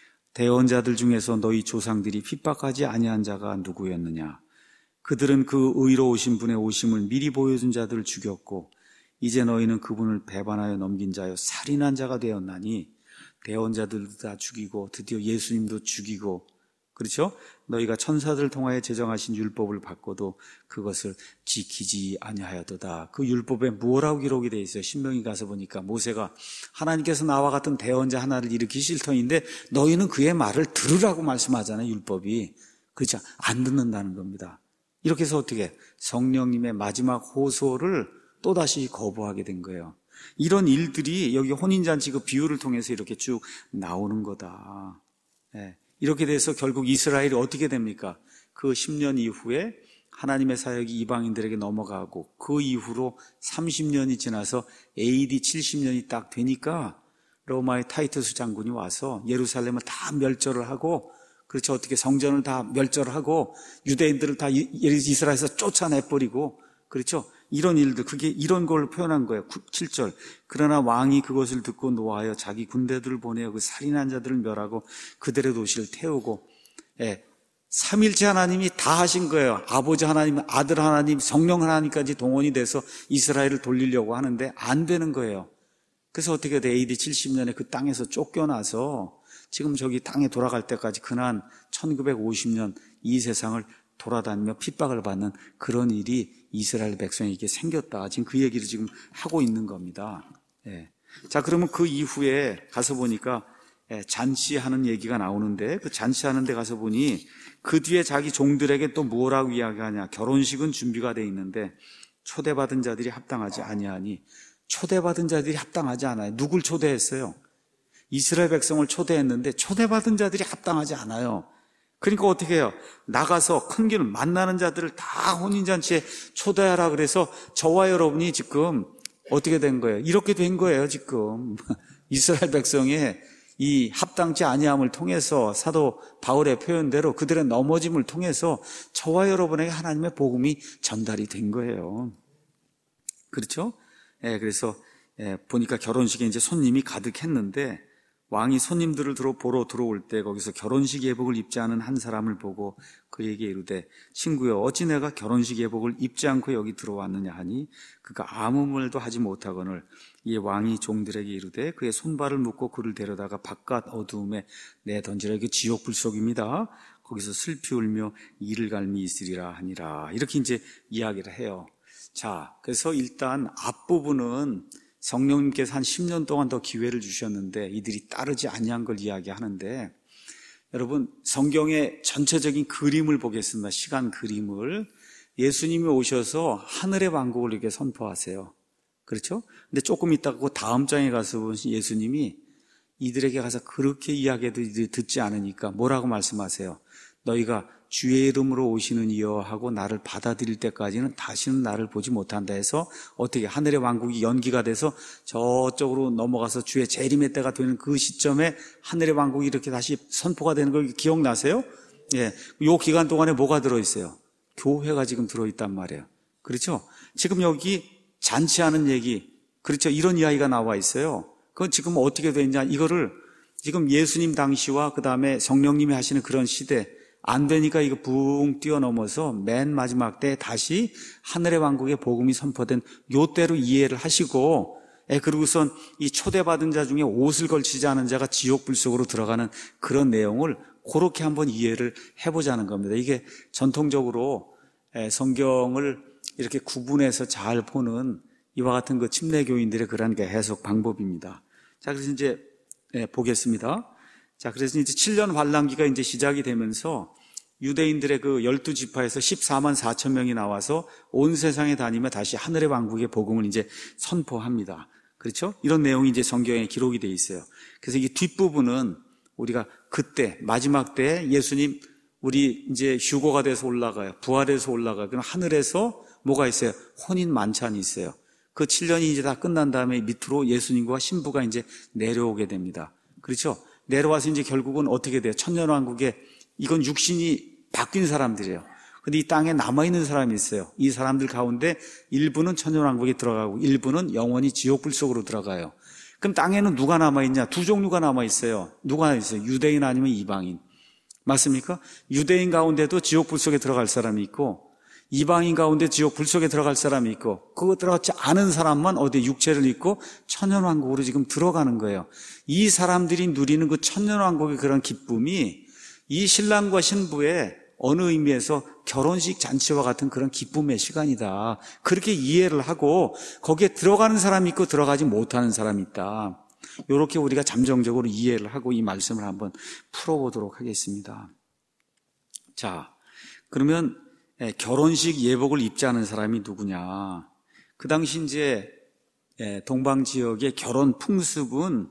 대언자들 중에서 너희 조상들이 핍박하지 아니한 자가 누구였느냐? 그들은 그 의로우신 분의 오심을 미리 보여준 자들을 죽였고 이제 너희는 그분을 배반하여 넘긴 자여 살인한 자가 되었나니 대언자들도 다 죽이고 드디어 예수님도 죽이고 그렇죠? 너희가 천사들을 통하여 제정하신 율법을 받고도 그것을 지키지 아니하였도다. 그 율법에 뭐라고 기록이 되어 있어요? 신명기 가서 보니까 모세가 하나님께서 나와 같은 대언자 하나를 일으키실 터인데 너희는 그의 말을 들으라고 말씀하잖아요. 율법이. 그렇죠? 안 듣는다는 겁니다. 이렇게 해서 어떻게 성령님의 마지막 호소를 또다시 거부하게 된 거예요. 이런 일들이 여기 혼인잔치 그 비유를 통해서 이렇게 쭉 나오는 거다. 네. 이렇게 돼서 결국 이스라엘이 어떻게 됩니까? 그 10년 이후에 하나님의 사역이 이방인들에게 넘어가고 그 이후로 30년이 지나서 AD 70년이 딱 되니까 로마의 타이투스 장군이 와서 예루살렘을 다 멸절을 하고 그렇죠. 어떻게 성전을 다 멸절하고 유대인들을 다 이스라엘에서 쫓아내버리고 그렇죠. 이런 일들, 그게 이런 걸 표현한 거예요. 7절. 그러나 왕이 그것을 듣고 노하여 자기 군대들을 보내어 그 살인한 자들을 멸하고 그들의 도시를 태우고, 예. 삼일째 하나님이 다 하신 거예요. 아버지 하나님, 아들 하나님, 성령 하나님까지 동원이 돼서 이스라엘을 돌리려고 하는데 안 되는 거예요. 그래서 어떻게 돼? AD 70년에 그 땅에서 쫓겨나서 지금 저기 땅에 돌아갈 때까지 근한 1950년 이 세상을 돌아다니며 핍박을 받는 그런 일이 이스라엘 백성에게 생겼다. 지금 그 얘기를 지금 하고 있는 겁니다. 예. 자, 그러면 그 이후에 가서 보니까 잔치하는 얘기가 나오는데 그 잔치하는 데 가서 보니 그 뒤에 자기 종들에게 또 뭐라고 이야기하냐. 결혼식은 준비가 돼 있는데 초대받은 자들이 합당하지 아니하니 초대받은 자들이 합당하지 않아요. 누굴 초대했어요? 이스라엘 백성을 초대했는데 초대받은 자들이 합당하지 않아요. 그러니까 어떻게 해요? 나가서 큰 길 만나는 자들을 다 혼인잔치에 초대하라 그래서 저와 여러분이 지금 어떻게 된 거예요? 이렇게 된 거예요, 지금. 이스라엘 백성의 이 합당치 아니함을 통해서 사도 바울의 표현대로 그들의 넘어짐을 통해서 저와 여러분에게 하나님의 복음이 전달이 된 거예요. 그렇죠? 예, 그래서 보니까 결혼식에 이제 손님이 가득했는데 왕이 손님들을 보러 들어올 때 거기서 결혼식 예복을 입지 않은 한 사람을 보고 그에게 이르되 친구여 어찌 내가 결혼식 예복을 입지 않고 여기 들어왔느냐 하니 그가 아무 말도 하지 못하거늘 이에 왕이 종들에게 이르되 그의 손발을 묶고 그를 데려다가 바깥 어두움에 내던지라. 이게 지옥 불속입니다. 거기서 슬피 울며 이를 갈미 있으리라 하니라. 이렇게 이제 이야기를 해요. 자, 그래서 일단 앞부분은 성령님께서 한 10년 동안 더 기회를 주셨는데 이들이 따르지 아니한 걸 이야기하는데 여러분 성경의 전체적인 그림을 보겠습니다. 시간 그림을. 예수님이 오셔서 하늘의 왕국을 이렇게 선포하세요. 그렇죠? 근데 조금 있다가 그 다음 장에 가서 보시 예수님이 이들에게 가서 그렇게 이야기해도 이들이 듣지 않으니까 뭐라고 말씀하세요? 너희가 주의 이름으로 오시는 이여 하고 나를 받아들일 때까지는 다시는 나를 보지 못한다 해서 어떻게 하늘의 왕국이 연기가 돼서 저쪽으로 넘어가서 주의 재림의 때가 되는 그 시점에 하늘의 왕국이 이렇게 다시 선포가 되는 걸 기억나세요? 예, 요 기간 동안에 뭐가 들어있어요? 교회가 지금 들어있단 말이에요. 그렇죠? 지금 여기 잔치하는 얘기, 그렇죠? 이런 이야기가 나와 있어요. 그건 지금 어떻게 되느냐, 이거를 지금 예수님 당시와 그 다음에 성령님이 하시는 그런 시대, 안 되니까 이거 붕 뛰어넘어서 맨 마지막 때 다시 하늘의 왕국의 복음이 선포된 요때로 이해를 하시고, 그리고선 이 초대받은 자 중에 옷을 걸치지 않은 자가 지옥 불 속으로 들어가는 그런 내용을 그렇게 한번 이해를 해보자는 겁니다. 이게 전통적으로 성경을 이렇게 구분해서 잘 보는 이와 같은 그 침례교인들의 그런 해석 방법입니다. 자, 그래서 이제 보겠습니다. 자, 그래서 이제 7년 환란기가 이제 시작이 되면서 유대인들의 그 12지파에서 14만 4천 명이 나와서 온 세상에 다니며 다시 하늘의 왕국의 복음을 이제 선포합니다. 그렇죠? 이런 내용이 이제 성경에 기록이 되어 있어요. 그래서 이 뒷부분은 우리가 그때 마지막 때 예수님 우리 이제 휴거가 돼서 올라가요. 부활해서 올라가요. 그럼 하늘에서 뭐가 있어요? 혼인 만찬이 있어요. 그 7년이 이제 다 끝난 다음에 밑으로 예수님과 신부가 이제 내려오게 됩니다. 그렇죠? 내려와서 이제 결국은 어떻게 돼요? 천년왕국에 이건 육신이 바뀐 사람들이에요. 근데 이 땅에 남아있는 사람이 있어요. 이 사람들 가운데 일부는 천년왕국에 들어가고 일부는 영원히 지옥불 속으로 들어가요. 그럼 땅에는 누가 남아있냐? 두 종류가 남아있어요. 누가 있어요? 유대인 아니면 이방인. 맞습니까? 유대인 가운데도 지옥불 속에 들어갈 사람이 있고 이방인 가운데 지옥불 속에 들어갈 사람이 있고 그거 들어가지 않은 사람만 어디 육체를 입고 천년왕국으로 지금 들어가는 거예요. 이 사람들이 누리는 그 천년왕국의 그런 기쁨이 이 신랑과 신부의 어느 의미에서 결혼식 잔치와 같은 그런 기쁨의 시간이다. 그렇게 이해를 하고 거기에 들어가는 사람이 있고 들어가지 못하는 사람이 있다. 이렇게 우리가 잠정적으로 이해를 하고 이 말씀을 한번 풀어보도록 하겠습니다. 자, 그러면 결혼식 예복을 입지 않은 사람이 누구냐? 그 당시 이제 동방 지역의 결혼 풍습은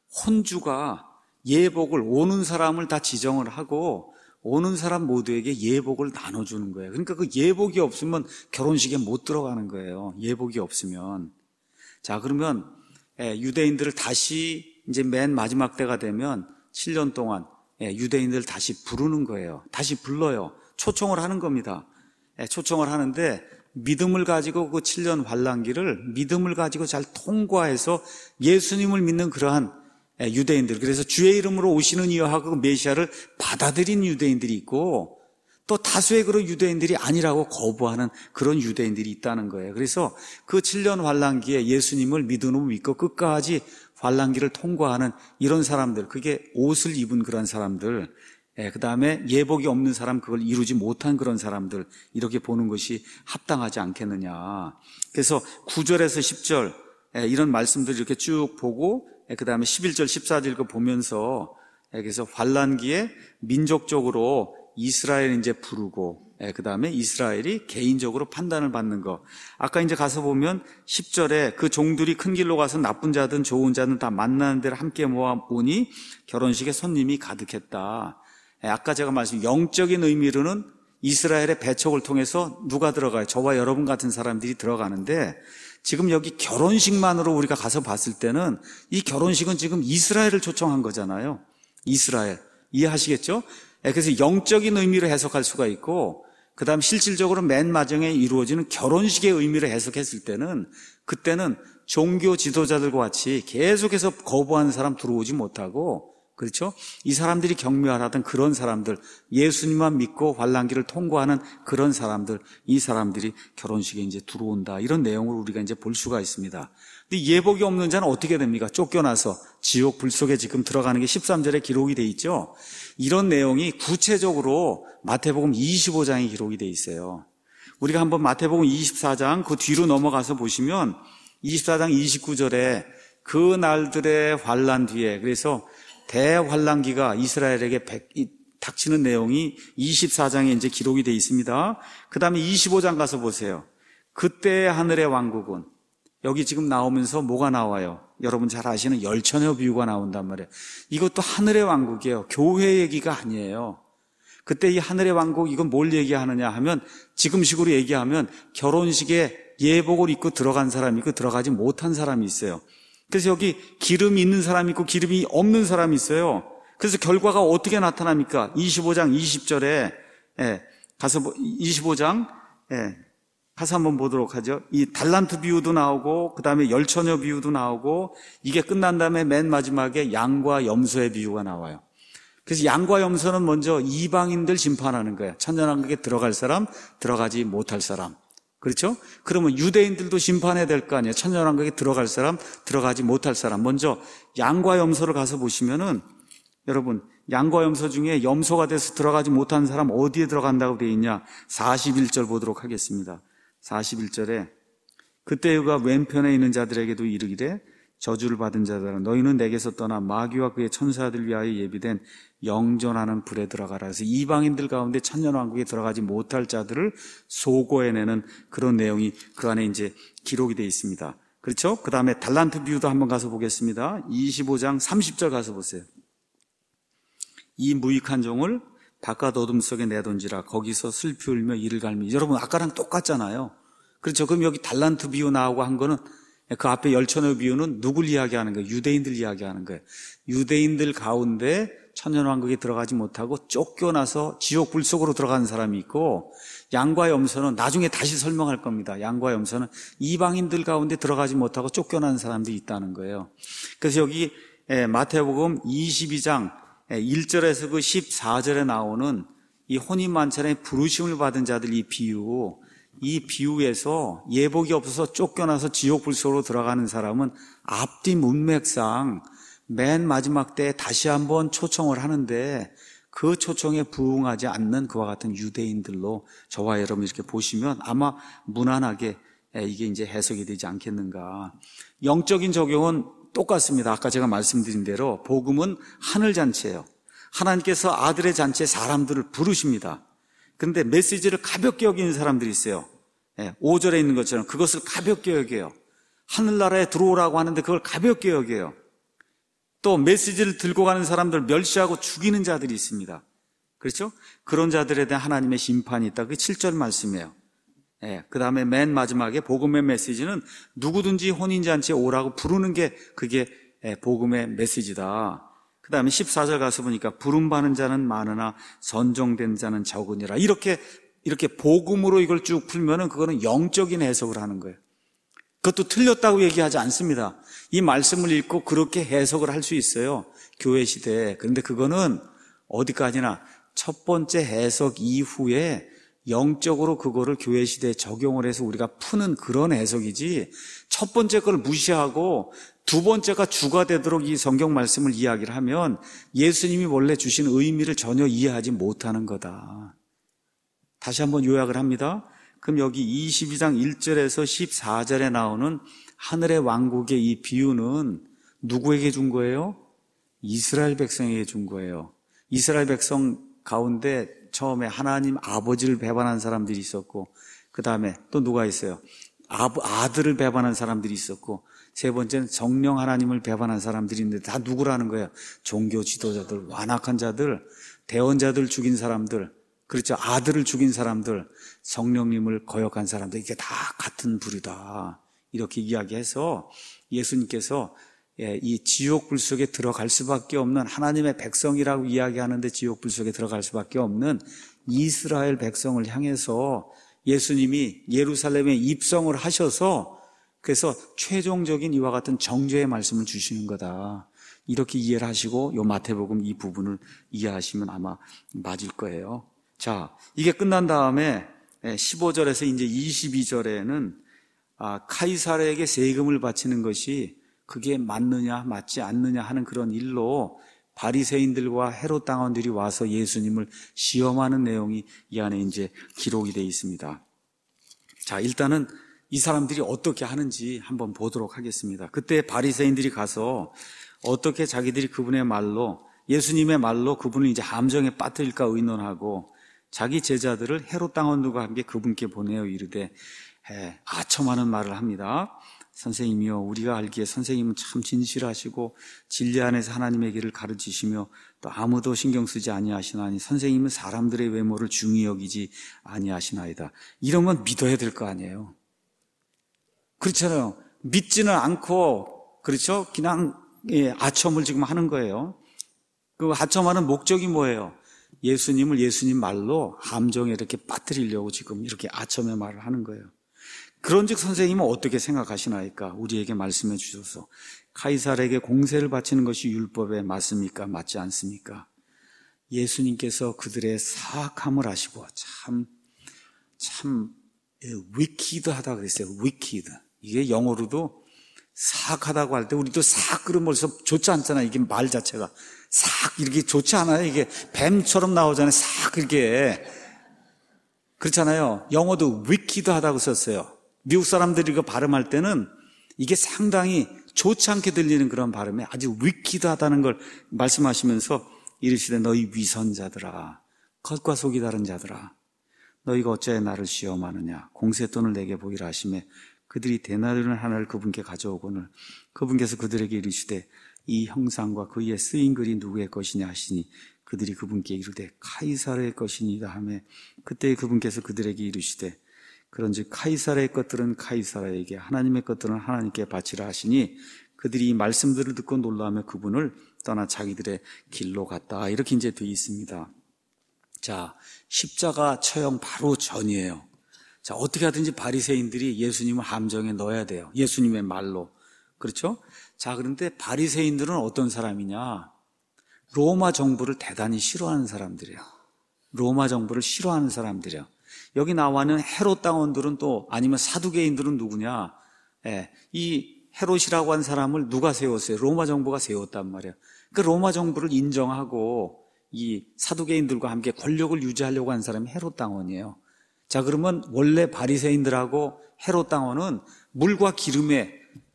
혼주가 예복을 오는 사람을 다 지정을 하고 오는 사람 모두에게 예복을 나눠주는 거예요. 그러니까 그 예복이 없으면 결혼식에 못 들어가는 거예요. 예복이 없으면. 자, 그러면 유대인들을 다시 이제 맨 마지막 때가 되면 7년 동안 유대인들을 다시 부르는 거예요. 다시 불러요. 초청을 하는 겁니다. 초청을 하는데 믿음을 가지고 그 7년 환란기를 믿음을 가지고 잘 통과해서 예수님을 믿는 그러한 유대인들, 그래서 주의 이름으로 오시는 이여 하고 메시아를 받아들인 유대인들이 있고 또 다수의 그런 유대인들이 아니라고 거부하는 그런 유대인들이 있다는 거예요. 그래서 그 7년 환란기에 예수님을 믿고 끝까지 환란기를 통과하는 이런 사람들, 그게 옷을 입은 그런 사람들, 그 다음에 예복이 없는 사람, 그걸 이루지 못한 그런 사람들, 이렇게 보는 것이 합당하지 않겠느냐. 그래서 9절에서 10절 이런 말씀들을 이렇게 쭉 보고 그 다음에 11절, 14절 보면서 그래서 환란기에 민족적으로 이스라엘 이제 부르고 그 다음에 이스라엘이 개인적으로 판단을 받는 거. 아까 이제 가서 보면 10절에 그 종들이 큰 길로 가서 나쁜 자든 좋은 자든 다 만나는 데를 함께 모아 오니 결혼식에 손님이 가득했다. 아까 제가 말씀 영적인 의미로는 이스라엘의 배척을 통해서 누가 들어가요? 저와 여러분 같은 사람들이 들어가는데 지금 여기 결혼식만으로 우리가 가서 봤을 때는 이 결혼식은 지금 이스라엘을 초청한 거잖아요. 이스라엘. 이해하시겠죠? 그래서 영적인 의미로 해석할 수가 있고 그 다음 실질적으로 맨 마지막에 이루어지는 결혼식의 의미로 해석했을 때는 그때는 종교 지도자들과 같이 계속해서 거부하는 사람 들어오지 못하고 그렇죠? 이 사람들이 경멸하던 그런 사람들, 예수님만 믿고 환란기를 통과하는 그런 사람들, 이 사람들이 결혼식에 이제 들어온다. 이런 내용을 우리가 이제 볼 수가 있습니다. 근데 예복이 없는 자는 어떻게 됩니까? 쫓겨나서 지옥 불 속에 지금 들어가는 게 13절에 기록이 돼 있죠. 이런 내용이 구체적으로 마태복음 25장에 기록이 돼 있어요. 우리가 한번 마태복음 24장 그 뒤로 넘어가서 보시면 24장 29절에 그 날들의 환란 뒤에 그래서 대환란기가 이스라엘에게 닥치는 내용이 24장에 이제 기록이 되어 있습니다. 그 다음에 25장 가서 보세요. 그때의 하늘의 왕국은 여기 지금 나오면서 뭐가 나와요? 여러분 잘 아시는 열처녀 비유가 나온단 말이에요. 이것도 하늘의 왕국이에요. 교회 얘기가 아니에요. 그때 이 하늘의 왕국, 이건 뭘 얘기하느냐 하면, 지금식으로 얘기하면 결혼식에 예복을 입고 들어간 사람이 있고 들어가지 못한 사람이 있어요. 그래서 여기 기름이 있는 사람이 있고 기름이 없는 사람이 있어요. 그래서 결과가 어떻게 나타납니까? 25장 20절에 가서 25장 가서 한번 보도록 하죠. 이 달란트 비유도 나오고 그 다음에 열처녀 비유도 나오고, 이게 끝난 다음에 맨 마지막에 양과 염소의 비유가 나와요. 그래서 양과 염소는 먼저 이방인들 심판하는 거예요. 천년왕국에 들어갈 사람, 들어가지 못할 사람. 그렇죠? 그러면 유대인들도 심판해야 될 거 아니에요. 천년왕국에 들어갈 사람, 들어가지 못할 사람. 먼저 양과 염소를 가서 보시면은, 여러분, 양과 염소 중에 염소가 돼서 들어가지 못한 사람 어디에 들어간다고 되어 있냐? 41절 보도록 하겠습니다. 41절에 그때 그가 왼편에 있는 자들에게도 이르기를, 저주를 받은 자들아 너희는 내게서 떠나 마귀와 그의 천사들 위하여 예비된 영존하는 불에 들어가라. 그래서 이방인들 가운데 천년왕국에 들어가지 못할 자들을 소고해내는 그런 내용이 그 안에 이제 기록이 되어 있습니다. 그렇죠? 그 다음에 달란트 비유도 한번 가서 보겠습니다. 25장 30절 가서 보세요. 이 무익한 종을 바깥 어둠 속에 내던지라. 거기서 슬피 울며 이를 갈미. 여러분 아까랑 똑같잖아요. 그렇죠? 그럼 여기 달란트 비유 나오고 한 거는, 그 앞에 열처녀 비유는 누굴 이야기하는 거예요? 유대인들 이야기하는 거예요. 유대인들 가운데 천년왕국에 들어가지 못하고 쫓겨나서 지옥 불 속으로 들어가는 사람이 있고, 양과 염소는 나중에 다시 설명할 겁니다. 양과 염소는 이방인들 가운데 들어가지 못하고 쫓겨나는 사람들이 있다는 거예요. 그래서 여기 마태복음 22장 1절에서 그 14절에 나오는 이 혼인만찬에 부르심을 받은 자들, 이 비유에서 예복이 없어서 쫓겨나서 지옥 불속으로 들어가는 사람은 앞뒤 문맥상 맨 마지막 때에 다시 한번 초청을 하는데, 그 초청에 부응하지 않는 그와 같은 유대인들로 저와 여러분 이렇게 보시면 아마 무난하게 이게 이제 해석이 되지 않겠는가. 영적인 적용은 똑같습니다. 아까 제가 말씀드린 대로 복음은 하늘잔치예요. 하나님께서 아들의 잔치에 사람들을 부르십니다. 그런데 메시지를 가볍게 여기는 사람들이 있어요. 5절에 있는 것처럼 그것을 가볍게 여겨요. 하늘나라에 들어오라고 하는데 그걸 가볍게 여겨요. 또 메시지를 들고 가는 사람들 멸시하고 죽이는 자들이 있습니다. 그렇죠? 그런 자들에 대한 하나님의 심판이 있다. 그게 7절 말씀이에요. 그 다음에 맨 마지막에 복음의 메시지는 누구든지 혼인잔치에 오라고 부르는 게 그게 복음의 메시지다. 그 다음에 14절 가서 보니까 부름받는 자는 많으나 선정된 자는 적으니라. 이렇게 복음으로 이걸 쭉 풀면은 그거는 영적인 해석을 하는 거예요. 그것도 틀렸다고 얘기하지 않습니다. 이 말씀을 읽고 그렇게 해석을 할 수 있어요. 교회 시대에. 그런데 그거는 어디까지나 첫 번째 해석 이후에 영적으로 그거를 교회 시대에 적용을 해서 우리가 푸는 그런 해석이지, 첫 번째 걸 무시하고 두 번째가 주가 되도록 이 성경 말씀을 이야기를 하면 예수님이 원래 주신 의미를 전혀 이해하지 못하는 거다. 다시 한번 요약을 합니다. 그럼 여기 22장 1절에서 14절에 나오는 하늘의 왕국의 이 비유는 누구에게 준 거예요? 이스라엘 백성에게 준 거예요. 이스라엘 백성 가운데 처음에 하나님 아버지를 배반한 사람들이 있었고, 그 다음에 또 누가 있어요? 아들을 배반한 사람들이 있었고, 세 번째는 성령 하나님을 배반한 사람들이 있는데 다 누구라는 거예요? 종교 지도자들, 완악한 자들, 대언자들 죽인 사람들, 그렇죠? 아들을 죽인 사람들, 성령님을 거역한 사람들, 이게 다 같은 부류다. 이렇게 이야기해서 예수님께서 이 지옥 불 속에 들어갈 수밖에 없는, 하나님의 백성이라고 이야기하는데 지옥 불 속에 들어갈 수밖에 없는 이스라엘 백성을 향해서 예수님이 예루살렘에 입성을 하셔서, 그래서 최종적인 이와 같은 정죄의 말씀을 주시는 거다. 이렇게 이해를 하시고 요 마태복음 이 부분을 이해하시면 아마 맞을 거예요. 자, 이게 끝난 다음에 15절에서 이제 22절에는 카이사르에게 세금을 바치는 것이 그게 맞느냐 맞지 않느냐 하는 그런 일로 바리새인들과 헤롯 당원들이 와서 예수님을 시험하는 내용이 이 안에 이제 기록이 되어 있습니다. 자, 일단은 이 사람들이 어떻게 하는지 한번 보도록 하겠습니다. 그때 바리새인들이 가서 어떻게 자기들이 그분의 말로, 예수님의 말로 그분을 이제 함정에 빠뜨릴까 의논하고, 자기 제자들을 헤롯 당원들과 함께 그분께 보내어 이르되 아첨하는 말을 합니다. 선생님이요, 우리가 알기에 선생님은 참 진실하시고 진리 안에서 하나님의 길을 가르치시며 또 아무도 신경 쓰지 아니하시나니 선생님은 사람들의 외모를 중히 여기지 아니하시나이다. 이런 건 믿어야 될 거 아니에요. 그렇잖아요. 믿지는 않고, 그렇죠? 그냥 아첨을 지금 하는 거예요. 그 아첨하는 목적이 뭐예요? 예수님을 예수님 말로 함정에 이렇게 빠뜨리려고 지금 이렇게 아첨의 말을 하는 거예요. 그런즉 선생님은 어떻게 생각하시나이까? 우리에게 말씀해 주셔서 카이사르에게 공세를 바치는 것이 율법에 맞습니까? 맞지 않습니까? 예수님께서 그들의 사악함을 아시고 참 wicked하다 그랬어요. wicked. 이게 영어로도 사악하다고 할 때 우리도 사악 그러면 벌써 좋지 않잖아요. 이게 말 자체가 사악 이렇게 좋지 않아요. 이게 뱀처럼 나오잖아요. 사악 이렇게 그렇잖아요. 영어도 wicked하다고 썼어요. 미국 사람들이 이거 발음할 때는 이게 상당히 좋지 않게 들리는 그런 발음에 아주 wicked하다는 걸 말씀하시면서 이르시되 너희 위선자들아, 겉과 속이 다른 자들아, 너희가 어찌하여 나를 시험하느냐? 공세돈을 내게 보이라 하시매 그들이 데나리온 하나를 그분께 가져오거늘 그분께서 그들에게 이르시되 이 형상과 그의 쓰인 글이 누구의 것이냐 하시니 그들이 그분께 이르되 카이사르의 것이니이다 하매 그때 그분께서 그들에게 이르시되 그런즉 카이사르의 것들은 카이사르에게 하나님의 것들은 하나님께 바치라 하시니 그들이 이 말씀들을 듣고 놀라며 그분을 떠나 자기들의 길로 갔다. 이렇게 이제 되어 있습니다. 자, 십자가 처형 바로 전이에요. 자, 어떻게 하든지 바리새인들이 예수님을 함정에 넣어야 돼요. 예수님의 말로. 그렇죠? 자, 그런데 바리새인들은 어떤 사람이냐? 로마 정부를 대단히 싫어하는 사람들이에요. 로마 정부를 싫어하는 사람들이에요. 여기 나와 있는 헤롯 당원들은 또 아니면 사두개인들은 누구냐? 이 헤롯이라고 한 사람을 누가 세웠어요? 로마 정부가 세웠단 말이에요. 그 로마 정부를 인정하고 이 사두개인들과 함께 권력을 유지하려고 한 사람이 헤롯 당원이에요. 자, 그러면 원래 바리새인들하고 헤롯 당원은 물과 기름의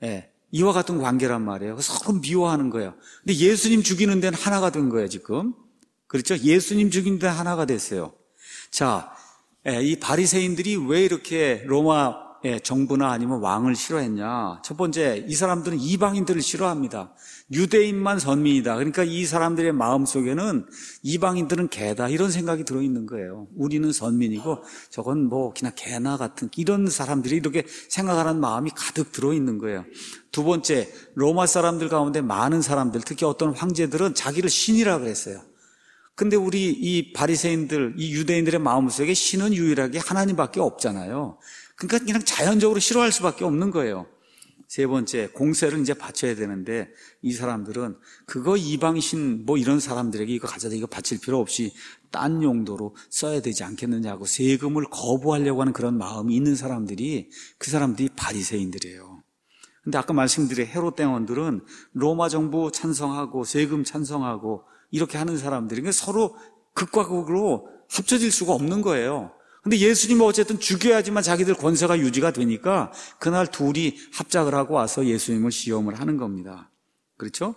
이와 같은 관계란 말이에요. 서로 미워하는 거예요. 근데 예수님 죽이는 데는 하나가 된 거예요, 지금. 그렇죠? 예수님 죽이는 데는 하나가 됐어요. 자, 이 바리새인들이 왜 이렇게 로마 정부나 아니면 왕을 싫어했냐? 첫 번째, 이 사람들은 이방인들을 싫어합니다. 유대인만 선민이다. 그러니까 이 사람들의 마음속에는 이방인들은 개다 이런 생각이 들어있는 거예요. 우리는 선민이고 저건 뭐 그냥 개나 같은 이런 사람들이 이렇게 생각하는 마음이 가득 들어있는 거예요. 두 번째, 로마 사람들 가운데 많은 사람들, 특히 어떤 황제들은 자기를 신이라 그랬어요. 근데 우리 이 바리새인들, 이 유대인들의 마음속에 신은 유일하게 하나님밖에 없잖아요. 그러니까 그냥 자연적으로 싫어할 수밖에 없는 거예요. 세 번째, 공세를 이제 바쳐야 되는데 이 사람들은 그거 이방신 뭐 이런 사람들에게 이거 가져다 이거 바칠 필요 없이 딴 용도로 써야 되지 않겠느냐고 세금을 거부하려고 하는 그런 마음이 있는 사람들이 그 사람들이 바리새인들이에요. 근데 아까 말씀드린 헤롯 당원들은 로마 정부 찬성하고 세금 찬성하고 이렇게 하는 사람들이 그러니까 서로 극과 극으로 합쳐질 수가 없는 거예요. 근데 예수님은 어쨌든 죽여야지만 자기들 권세가 유지가 되니까 그날 둘이 합작을 하고 와서 예수님을 시험을 하는 겁니다. 그렇죠?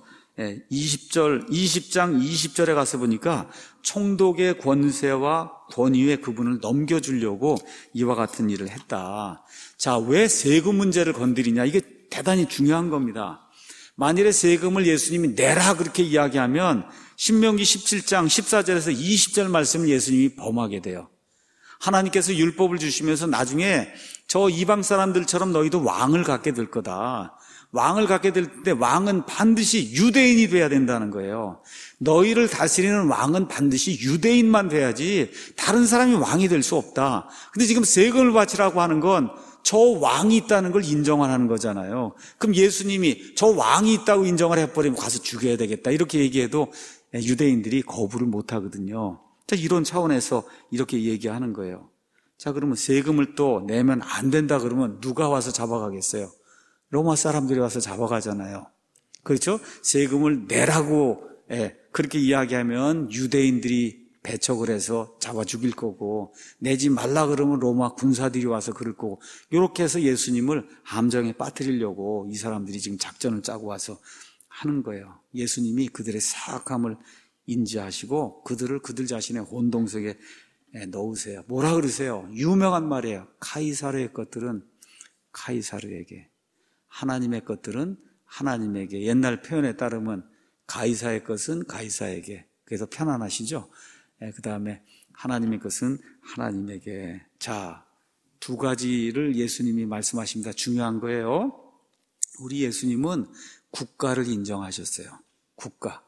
20장 20절에 가서 보니까 총독의 권세와 권위에 그분을 넘겨주려고 이와 같은 일을 했다. 자, 왜 세금 문제를 건드리냐? 이게 대단히 중요한 겁니다. 만일에 세금을 예수님이 내라 그렇게 이야기하면 신명기 17장 14절에서 20절 말씀을 예수님이 범하게 돼요. 하나님께서 율법을 주시면서 나중에 저 이방 사람들처럼 너희도 왕을 갖게 될 거다. 왕을 갖게 될 때 왕은 반드시 유대인이 돼야 된다는 거예요. 너희를 다스리는 왕은 반드시 유대인만 돼야지 다른 사람이 왕이 될 수 없다. 근데 지금 세금을 바치라고 하는 건 저 왕이 있다는 걸 인정하는 거잖아요. 그럼 예수님이 저 왕이 있다고 인정을 해버리면 가서 죽여야 되겠다 이렇게 얘기해도 유대인들이 거부를 못 하거든요. 자, 이런 차원에서 이렇게 얘기하는 거예요. 자, 그러면 세금을 또 내면 안 된다 그러면 누가 와서 잡아가겠어요? 로마 사람들이 와서 잡아가잖아요. 그렇죠? 세금을 내라고 그렇게 이야기하면 유대인들이 배척을 해서 잡아 죽일 거고 내지 말라 그러면 로마 군사들이 와서 그럴 거고 이렇게 해서 예수님을 함정에 빠뜨리려고 이 사람들이 지금 작전을 짜고 와서 하는 거예요. 예수님이 그들의 사악함을 인지하시고 그들 자신의 혼동석에 넣으세요. 뭐라 그러세요? 유명한 말이에요. 카이사르의 것들은 카이사르에게, 하나님의 것들은 하나님에게, 옛날 표현에 따르면 가이사의 것은 가이사에게. 그래서 편안하시죠? 그 다음에 하나님의 것은 하나님에게. 자, 두 가지를 예수님이 말씀하십니다. 중요한 거예요. 우리 예수님은 국가를 인정하셨어요. 국가.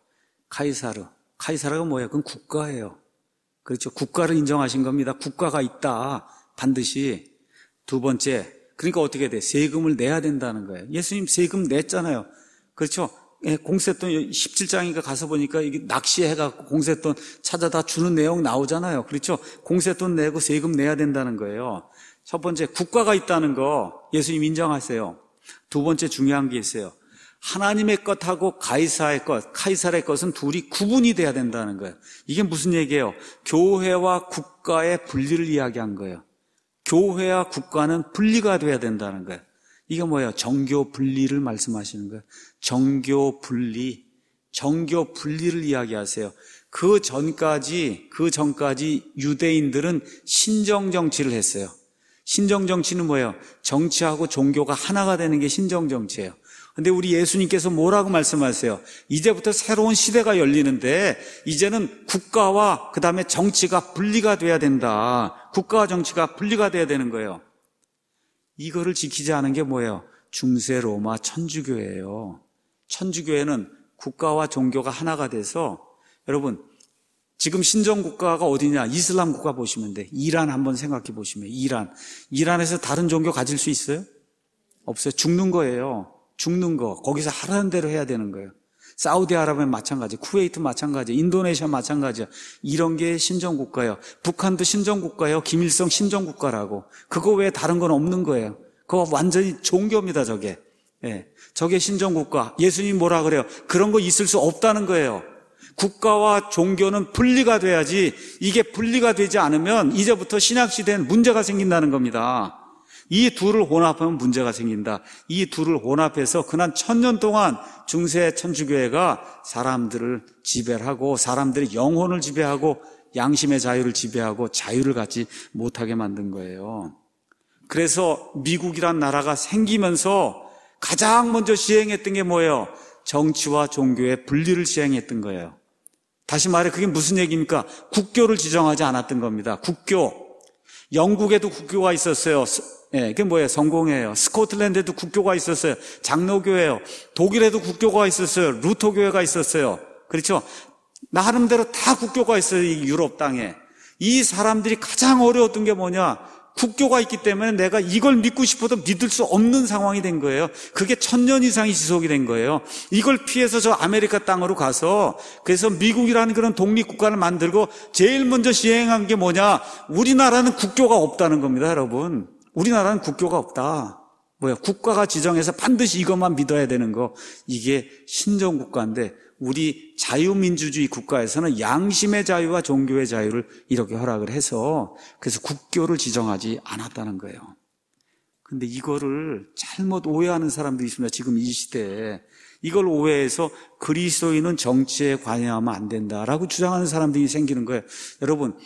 카이사르가 뭐예요? 그건 국가예요. 그렇죠. 국가를 인정하신 겁니다. 국가가 있다. 반드시. 두 번째, 그러니까 어떻게 돼? 세금을 내야 된다는 거예요. 예수님 세금 냈잖아요. 그렇죠. 공세돈 17장인가 가서 보니까 이게 낚시해갖고 공세돈 찾아다 주는 내용 나오잖아요. 그렇죠. 공세돈 내고 세금 내야 된다는 거예요. 첫 번째, 국가가 있다는 거 예수님 인정하세요. 두 번째 중요한 게 있어요. 하나님의 것하고 가이사의 것, 카이사르의 것은 둘이 구분이 돼야 된다는 거예요. 이게 무슨 얘기예요? 교회와 국가의 분리를 이야기한 거예요. 교회와 국가는 분리가 돼야 된다는 거예요. 이게 뭐예요? 정교 분리를 말씀하시는 거예요. 정교 분리를 이야기하세요. 그 전까지 유대인들은 신정정치를 했어요. 신정정치는 뭐예요? 정치하고 종교가 하나가 되는 게 신정정치예요. 근데 우리 예수님께서 뭐라고 말씀하세요? 이제부터 새로운 시대가 열리는데 이제는 국가와 그 다음에 정치가 분리가 돼야 된다. 국가와 정치가 분리가 돼야 되는 거예요. 이거를 지키지 않은 게 뭐예요? 중세 로마 천주교예요. 천주교회는 국가와 종교가 하나가 돼서, 여러분 지금 신정국가가 어디냐? 이슬람 국가 보시면 돼. 이란 한번 생각해 보시면, 이란에서 다른 종교 가질 수 있어요? 없어요. 죽는 거예요. 죽는 거. 거기서 하라는 대로 해야 되는 거예요. 사우디아라비아 마찬가지, 쿠웨이트 마찬가지, 인도네시아 마찬가지야. 이런 게 신정국가예요. 북한도 신정국가예요. 김일성 신정국가라고. 그거 외에 다른 건 없는 거예요. 그거 완전히 종교입니다, 저게. 예. 저게 신정국가. 예수님 뭐라 그래요? 그런 거 있을 수 없다는 거예요. 국가와 종교는 분리가 돼야지, 이게 분리가 되지 않으면 이제부터 신약시대엔 문제가 생긴다는 겁니다. 이 둘을 혼합하면 문제가 생긴다. 이 둘을 혼합해서 그난 1000년 동안 중세 천주교회가 사람들을 지배를 하고, 사람들의 영혼을 지배하고, 양심의 자유를 지배하고 자유를 갖지 못하게 만든 거예요. 그래서 미국이란 나라가 생기면서 가장 먼저 시행했던 게 뭐예요? 정치와 종교의 분리를 시행했던 거예요. 다시 말해 그게 무슨 얘기입니까? 국교를 지정하지 않았던 겁니다. 국교. 영국에도 국교가 있었어요. 그게 뭐예요? 성공회예요. 스코틀랜드에도 국교가 있었어요. 장로교회예요. 독일에도 국교가 있었어요. 루터교회가 있었어요. 그렇죠? 나름대로 다 국교가 있어요. 이 유럽 땅에. 이 사람들이 가장 어려웠던 게 뭐냐? 국교가 있기 때문에 내가 이걸 믿고 싶어도 믿을 수 없는 상황이 된 거예요. 그게 1000년 이상이 지속이 된 거예요. 이걸 피해서 저 아메리카 땅으로 가서, 그래서 미국이라는 그런 독립국가를 만들고 제일 먼저 시행한 게 뭐냐? 우리나라는 국교가 없다는 겁니다, 여러분. 우리나라는 국교가 없다. 국가가 지정해서 반드시 이것만 믿어야 되는 거. 이게 신정국가인데 우리 자유민주주의 국가에서는 양심의 자유와 종교의 자유를 이렇게 허락을 해서, 그래서 국교를 지정하지 않았다는 거예요. 근데 이거를 잘못 오해하는 사람들이 있습니다. 지금 이 시대에. 이걸 오해해서 그리스도인은 정치에 관여하면 안 된다라고 주장하는 사람들이 생기는 거예요. 여러분,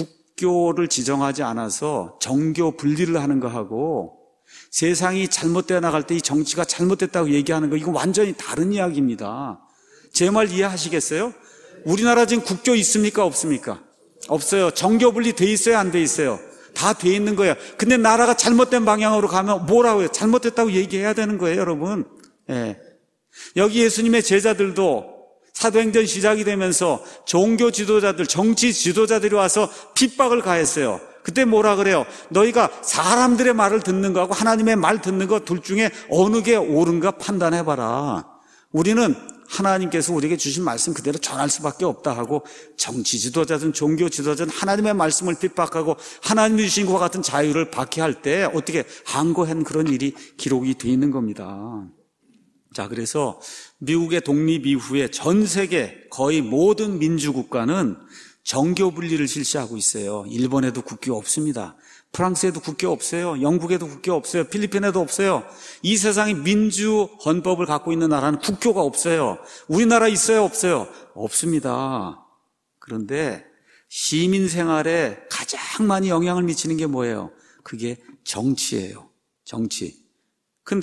국교를 지정하지 않아서 정교 분리를 하는 거하고 세상이 잘못되어 나갈 때 이 정치가 잘못됐다고 얘기하는 거, 이건 완전히 다른 이야기입니다. 제 말 이해하시겠어요? 우리나라 지금 국교 있습니까? 없습니까? 없어요. 정교 분리 돼 있어요? 안 돼 있어요? 다 돼 있는 거예요. 근데 나라가 잘못된 방향으로 가면 뭐라고 해요? 잘못됐다고 얘기해야 되는 거예요, 여러분. 예. 여기 예수님의 제자들도 사도행전 시작이 되면서 종교 지도자들, 정치 지도자들이 와서 핍박을 가했어요. 그때 뭐라 그래요? 너희가 사람들의 말을 듣는 거하고 하나님의 말 듣는 거 둘 중에 어느 게 옳은가 판단해봐라. 우리는 하나님께서 우리에게 주신 말씀 그대로 전할 수밖에 없다 하고, 정치 지도자든 종교 지도자든 하나님의 말씀을 핍박하고 하나님이 주신 것과 같은 자유를 박해할 때 어떻게 항거한 그런 일이 기록이 되어 있는 겁니다. 자, 그래서 미국의 독립 이후에 전 세계 거의 모든 민주국가는 정교 분리를 실시하고 있어요. 일본에도 국교 없습니다. 프랑스에도 국교 없어요. 영국에도 국교 없어요. 필리핀에도 없어요. 이 세상에 민주 헌법을 갖고 있는 나라는 국교가 없어요. 우리나라 있어요? 없어요? 없습니다. 그런데 시민 생활에 가장 많이 영향을 미치는 게 뭐예요? 그게 정치예요. 정치. 근데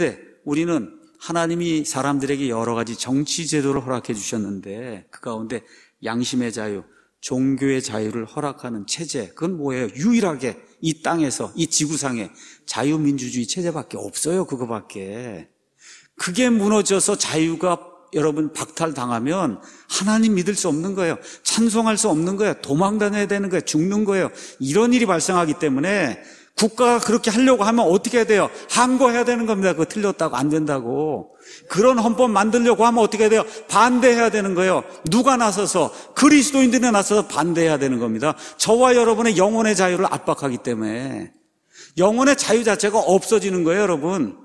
우리는 하나님이 사람들에게 여러 가지 정치 제도를 허락해 주셨는데 그 가운데 양심의 자유, 종교의 자유를 허락하는 체제, 그건 뭐예요? 유일하게 이 땅에서, 이 지구상에 자유민주주의 체제밖에 없어요. 그거밖에. 그게 무너져서 자유가 여러분 박탈당하면 하나님 믿을 수 없는 거예요. 찬송할 수 없는 거예요. 도망 다녀야 되는 거예요. 죽는 거예요. 이런 일이 발생하기 때문에 국가가 그렇게 하려고 하면 어떻게 해야 돼요? 항거해야 되는 겁니다. 그거 틀렸다고 안 된다고. 그런 헌법 만들려고 하면 어떻게 해야 돼요? 반대해야 되는 거예요. 누가 나서서? 그리스도인들이 나서서 반대해야 되는 겁니다. 저와 여러분의 영혼의 자유를 압박하기 때문에 영혼의 자유 자체가 없어지는 거예요, 여러분.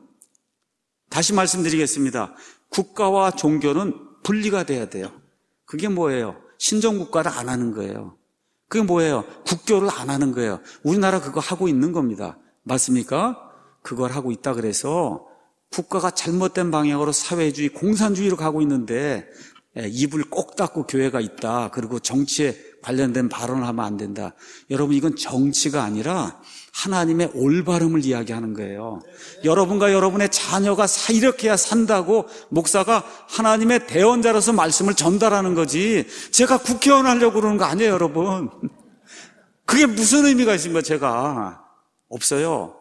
다시 말씀드리겠습니다. 국가와 종교는 분리가 돼야 돼요. 그게 뭐예요? 신정국가를 안 하는 거예요. 그게 뭐예요? 국교를 안 하는 거예요. 우리나라 그거 하고 있는 겁니다. 맞습니까? 그걸 하고 있다 그래서 국가가 잘못된 방향으로 사회주의, 공산주의로 가고 있는데 입을 꼭 닫고 교회가 있다. 그리고 정치에 관련된 발언을 하면 안 된다. 여러분, 이건 정치가 아니라 하나님의 올바름을 이야기하는 거예요. 여러분과 여러분의 자녀가 이렇게 해야 산다고 목사가 하나님의 대언자로서 말씀을 전달하는 거지, 제가 국회의원 하려고 그러는 거 아니에요, 여러분. 그게 무슨 의미가 있습니까? 제가 없어요.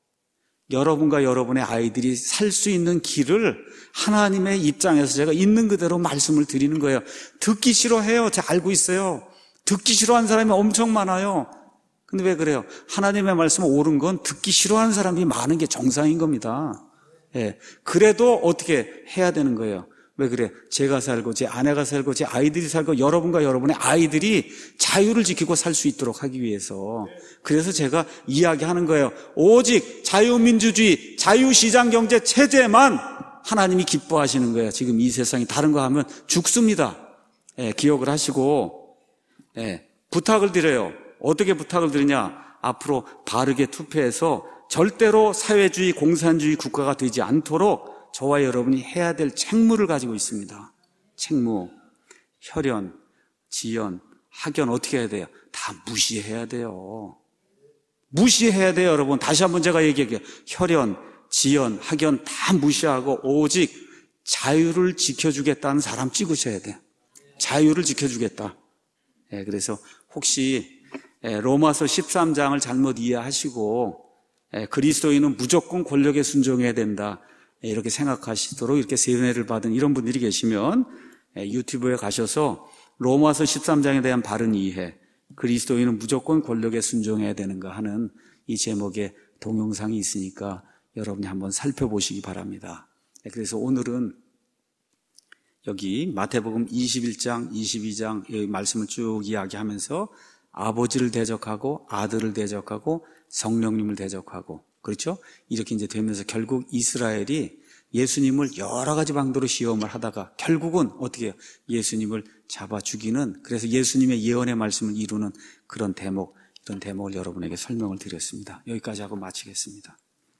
여러분과 여러분의 아이들이 살 수 있는 길을 하나님의 입장에서 제가 있는 그대로 말씀을 드리는 거예요. 듣기 싫어해요. 제가 알고 있어요. 듣기 싫어하는 사람이 엄청 많아요. 근데 왜 그래요? 하나님의 말씀은 옳은 건 듣기 싫어하는 사람이 많은 게 정상인 겁니다. 예. 그래도 어떻게 해야 되는 거예요? 왜 그래? 제가 살고, 제 아내가 살고, 제 아이들이 살고, 여러분과 여러분의 아이들이 자유를 지키고 살 수 있도록 하기 위해서. 그래서 제가 이야기하는 거예요. 오직 자유민주주의, 자유시장경제 체제만 하나님이 기뻐하시는 거예요. 지금 이 세상이 다른 거 하면 죽습니다. 예, 기억을 하시고, 예, 부탁을 드려요. 어떻게 부탁을 드리냐? 앞으로 바르게 투표해서 절대로 사회주의, 공산주의 국가가 되지 않도록 저와 여러분이 해야 될 책무를 가지고 있습니다. 책무, 혈연, 지연, 학연 어떻게 해야 돼요? 다 무시해야 돼요. 무시해야 돼요, 여러분. 다시 한번 제가 얘기할게요. 혈연, 지연, 학연 다 무시하고 오직 자유를 지켜주겠다는 사람 찍으셔야 돼요. 자유를 지켜주겠다. 예, 그래서 혹시 로마서 13장을 잘못 이해하시고 그리스도인은 무조건 권력에 순종해야 된다, 이렇게 생각하시도록 이렇게 세뇌를 받은 이런 분들이 계시면 유튜브에 가셔서 로마서 13장에 대한 바른 이해, 그리스도인은 무조건 권력에 순종해야 되는가 하는 이 제목의 동영상이 있으니까 여러분이 한번 살펴보시기 바랍니다. 그래서 오늘은 여기 마태복음 21장, 22장 이 말씀을 쭉 이야기하면서 아버지를 대적하고 아들을 대적하고 성령님을 대적하고, 그렇죠? 이렇게 이제 되면서 결국 이스라엘이 예수님을 여러 가지 방도로 시험을 하다가 결국은 어떻게 해요? 예수님을 잡아 죽이는, 그래서 예수님의 예언의 말씀을 이루는 그런 대목, 이런 대목을 여러분에게 설명을 드렸습니다. 여기까지 하고 마치겠습니다.